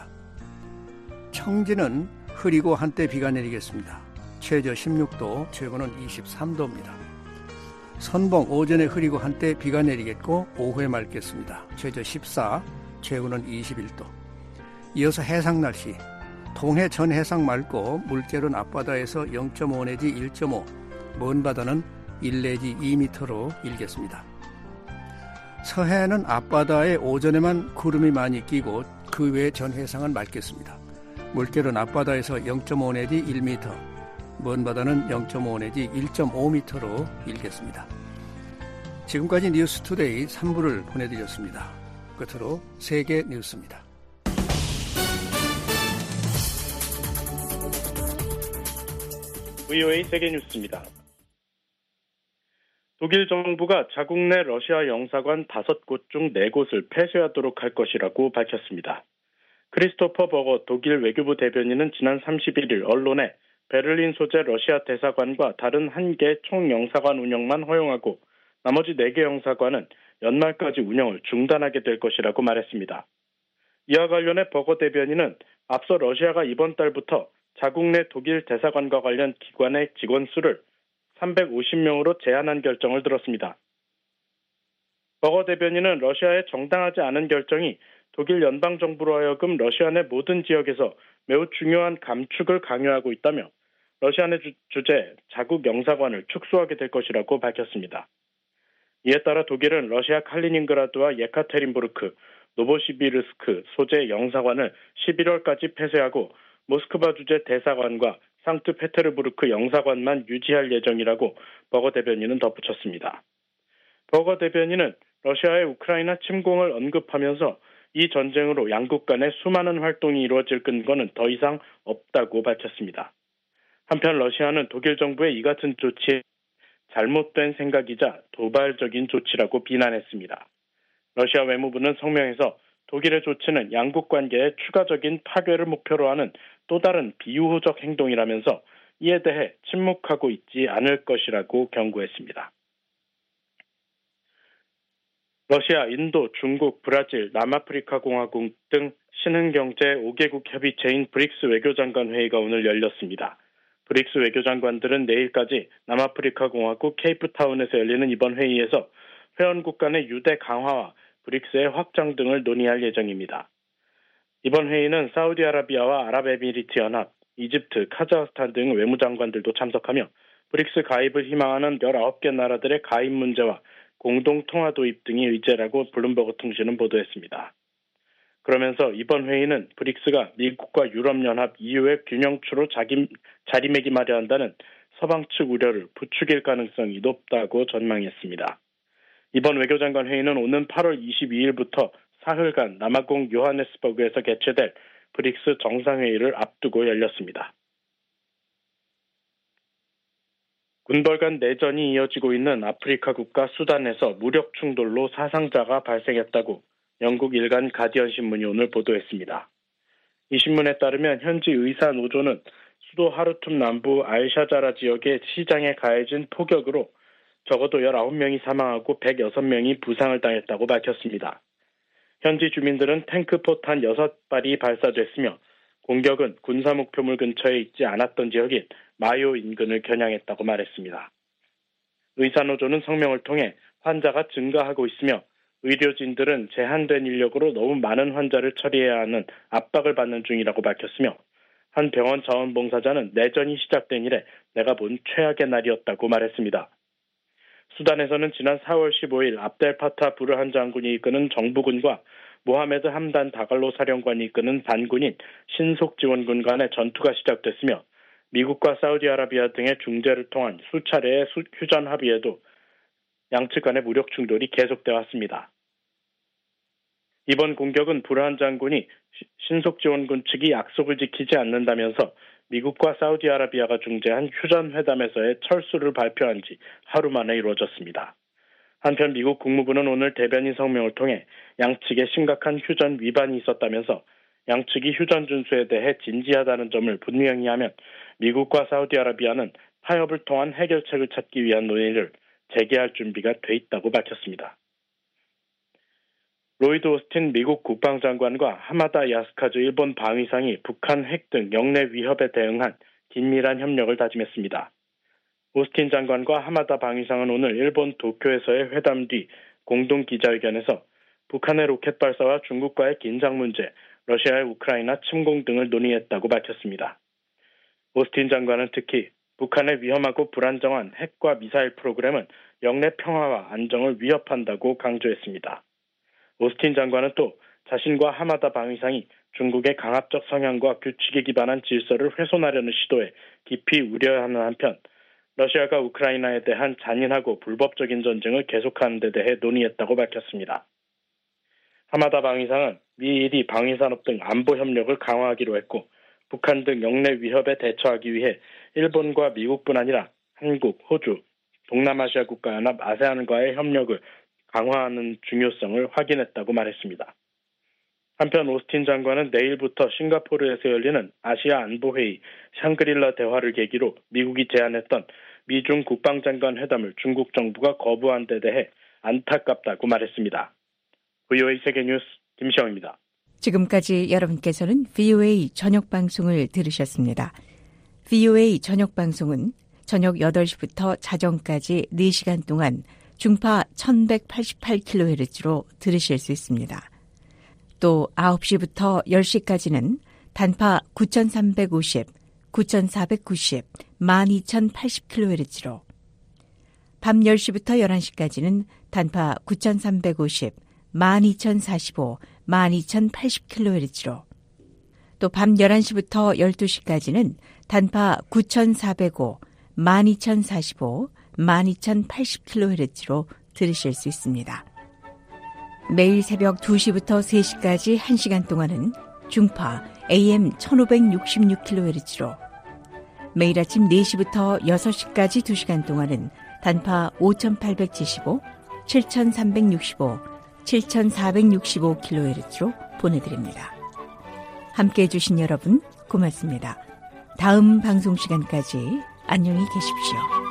청진은 흐리고 한때 비가 내리겠습니다. 최저 십육 도, 최고는 이십삼 도입니다. 선봉 오전에 흐리고 한때 비가 내리겠고 오후에 맑겠습니다. 최저 십사, 최고는 이십일 도. 이어서 해상 날씨. 동해 전 해상 맑고 물결은 앞바다에서 영 점 오 내지 일 점 오, 먼 바다는 일 내지 이 미터로 일겠습니다. 서해는 앞바다에 오전에만 구름이 많이 끼고 그 외 전 해상은 맑겠습니다. 물결은 앞바다에서 영 점 오 내지 일 미터, 먼 바다는 영 점 오 내지 일 점 오 미터로 일겠습니다. 지금까지 뉴스투데이 삼 부를 보내드렸습니다. 끝으로 세계 뉴스입니다. 브이오에이 세계뉴스입니다. 독일 정부가 자국 내 러시아 영사관 다섯 곳 중 네 곳을 폐쇄하도록 할 것이라고 밝혔습니다. 크리스토퍼 버거 독일 외교부 대변인은 지난 삼십일 일 언론에 베를린 소재 러시아 대사관과 다른 한 개 총영사관 운영만 허용하고 나머지 네 개 영사관은 연말까지 운영을 중단하게 될 것이라고 말했습니다. 이와 관련해 버거 대변인은 앞서 러시아가 이번 달부터 자국 내 독일 대사관과 관련 기관의 직원 수를 삼백오십 명으로 제한한 결정을 들었습니다. 버거 대변인은 러시아의 정당하지 않은 결정이 독일 연방정부로 하여금 러시아 내 모든 지역에서 매우 중요한 감축을 강요하고 있다며 러시아 내 주, 주재 자국 영사관을 축소하게 될 것이라고 밝혔습니다. 이에 따라 독일은 러시아 칼리닝그라드와 예카테린부르크, 노보시비르스크 소재 영사관을 십일월까지 폐쇄하고 모스크바 주재 대사관과 상트페테르부르크 영사관만 유지할 예정이라고 버거 대변인은 덧붙였습니다. 버거 대변인은 러시아의 우크라이나 침공을 언급하면서 이 전쟁으로 양국 간의 수많은 활동이 이루어질 근거는 더 이상 없다고 밝혔습니다. 한편 러시아는 독일 정부의 이 같은 조치에 잘못된 생각이자 도발적인 조치라고 비난했습니다. 러시아 외무부는 성명에서 독일의 조치는 양국 관계에 추가적인 파괴를 목표로 하는 또 다른 비우호적 행동이라면서 이에 대해 침묵하고 있지 않을 것이라고 경고했습니다. 러시아, 인도, 중국, 브라질, 남아프리카 공화국 등 신흥경제 오 개국 협의체인 브릭스 외교장관 회의가 오늘 열렸습니다. 브릭스 외교장관들은 내일까지 남아프리카 공화국 케이프타운에서 열리는 이번 회의에서 회원국 간의 유대 강화와 브릭스의 확장 등을 논의할 예정입니다. 이번 회의는 사우디아라비아와 아랍에미리트 연합, 이집트, 카자흐스탄 등 외무장관들도 참석하며 브릭스 가입을 희망하는 열아홉 개 나라들의 가입 문제와 공동 통화 도입 등이 의제라고 블룸버그 통신은 보도했습니다. 그러면서 이번 회의는 브릭스가 미국과 유럽연합, 이유의 균형추로 자기, 자리매김하려 한다는 서방 측 우려를 부추길 가능성이 높다고 전망했습니다. 이번 외교장관 회의는 오는 팔월 이십이일부터 사흘간 남아공 요하네스버그에서 개최될 브릭스 정상회의를 앞두고 열렸습니다. 군벌 간 내전이 이어지고 있는 아프리카 국가 수단에서 무력 충돌로 사상자가 발생했다고 영국 일간 가디언 신문이 오늘 보도했습니다. 이 신문에 따르면 현지 의사 노조는 수도 하르툼 남부 알샤자라 지역의 시장에 가해진 폭격으로 적어도 열아홉 명이 사망하고 백육 명이 부상을 당했다고 밝혔습니다. 현지 주민들은 탱크 포탄 여섯 발이 발사됐으며 공격은 군사 목표물 근처에 있지 않았던 지역인 마요 인근을 겨냥했다고 말했습니다. 의사노조는 성명을 통해 환자가 증가하고 있으며 의료진들은 제한된 인력으로 너무 많은 환자를 처리해야 하는 압박을 받는 중이라고 밝혔으며 한 병원 자원봉사자는 내전이 시작된 이래 내가 본 최악의 날이었다고 말했습니다. 수단에서는 지난 사월 십오일 압델파타 부르한 장군이 이끄는 정부군과 모하메드 함단 다갈로 사령관이 이끄는 반군인 신속지원군 간의 전투가 시작됐으며 미국과 사우디아라비아 등의 중재를 통한 수차례의 휴전 합의에도 양측 간의 무력 충돌이 계속돼 왔습니다. 이번 공격은 부르한 장군이 신속지원군 측이 약속을 지키지 않는다면서 미국과 사우디아라비아가 중재한 휴전회담에서의 철수를 발표한 지 하루 만에 이루어졌습니다. 한편 미국 국무부는 오늘 대변인 성명을 통해 양측에 심각한 휴전 위반이 있었다면서 양측이 휴전 준수에 대해 진지하다는 점을 분명히 하면 미국과 사우디아라비아는 타협을 통한 해결책을 찾기 위한 논의를 재개할 준비가 돼 있다고 밝혔습니다. 로이드 오스틴 미국 국방장관과 하마다 야스카즈 일본 방위상이 북한 핵 등 영내 위협에 대응한 긴밀한 협력을 다짐했습니다. 오스틴 장관과 하마다 방위상은 오늘 일본 도쿄에서의 회담 뒤 공동 기자회견에서 북한의 로켓 발사와 중국과의 긴장 문제, 러시아의 우크라이나 침공 등을 논의했다고 밝혔습니다. 오스틴 장관은 특히 북한의 위험하고 불안정한 핵과 미사일 프로그램은 영내 평화와 안정을 위협한다고 강조했습니다. 오스틴 장관은 또 자신과 하마다 방위상이 중국의 강압적 성향과 규칙에 기반한 질서를 훼손하려는 시도에 깊이 우려하는 한편 러시아가 우크라이나에 대한 잔인하고 불법적인 전쟁을 계속하는 데 대해 논의했다고 밝혔습니다. 하마다 방위상은 미일이 방위산업 등 안보 협력을 강화하기로 했고 북한 등 영내 위협에 대처하기 위해 일본과 미국뿐 아니라 한국, 호주, 동남아시아 국가연합 아세안과의 협력을 강화하는 중요성을 확인했다고 말했습니다. 한편 오스틴 장관은 내일부터 싱가포르에서 열리는 아시아 안보회의 샹그릴라 대화를 계기로 미국이 제안했던 미중 국방장관 회담을 중국 정부가 거부한 데 대해 안타깝다고 말했습니다. 브이오에이 세계뉴스 김시영입니다. 지금까지 여러분께서는 브이오에이 저녁방송을 들으셨습니다. 브이오에이 저녁방송은 저녁 여덟 시부터 자정까지 네 시간 동안 중파 천백팔십팔 킬로헤르츠로 들으실 수 있습니다. 또 아홉 시부터 열 시까지는 단파 구천삼백오십, 구천사백구십, 만 이천팔십 킬로헤르츠로 밤 열 시부터 열한 시까지는 단파 구천삼백오십, 만 이천사십오, 만 이천팔십 킬로헤르츠로 또 밤 열한 시부터 열두 시까지는 단파 구천사백오, 만 이천사십오, 만 이천팔십 킬로헤르츠로 들으실 수 있습니다. 매일 새벽 두 시부터 세 시까지 한 시간 동안은 중파 에이엠 천오백육십육 킬로헤르츠로 매일 아침 네 시부터 여섯 시까지 두 시간 동안은 단파 오천팔백칠십오, 칠천삼백육십오, 칠천사백육십오 킬로헤르츠로 보내드립니다. 함께해 주신 여러분 고맙습니다. 다음 방송 시간까지 안녕히 계십시오.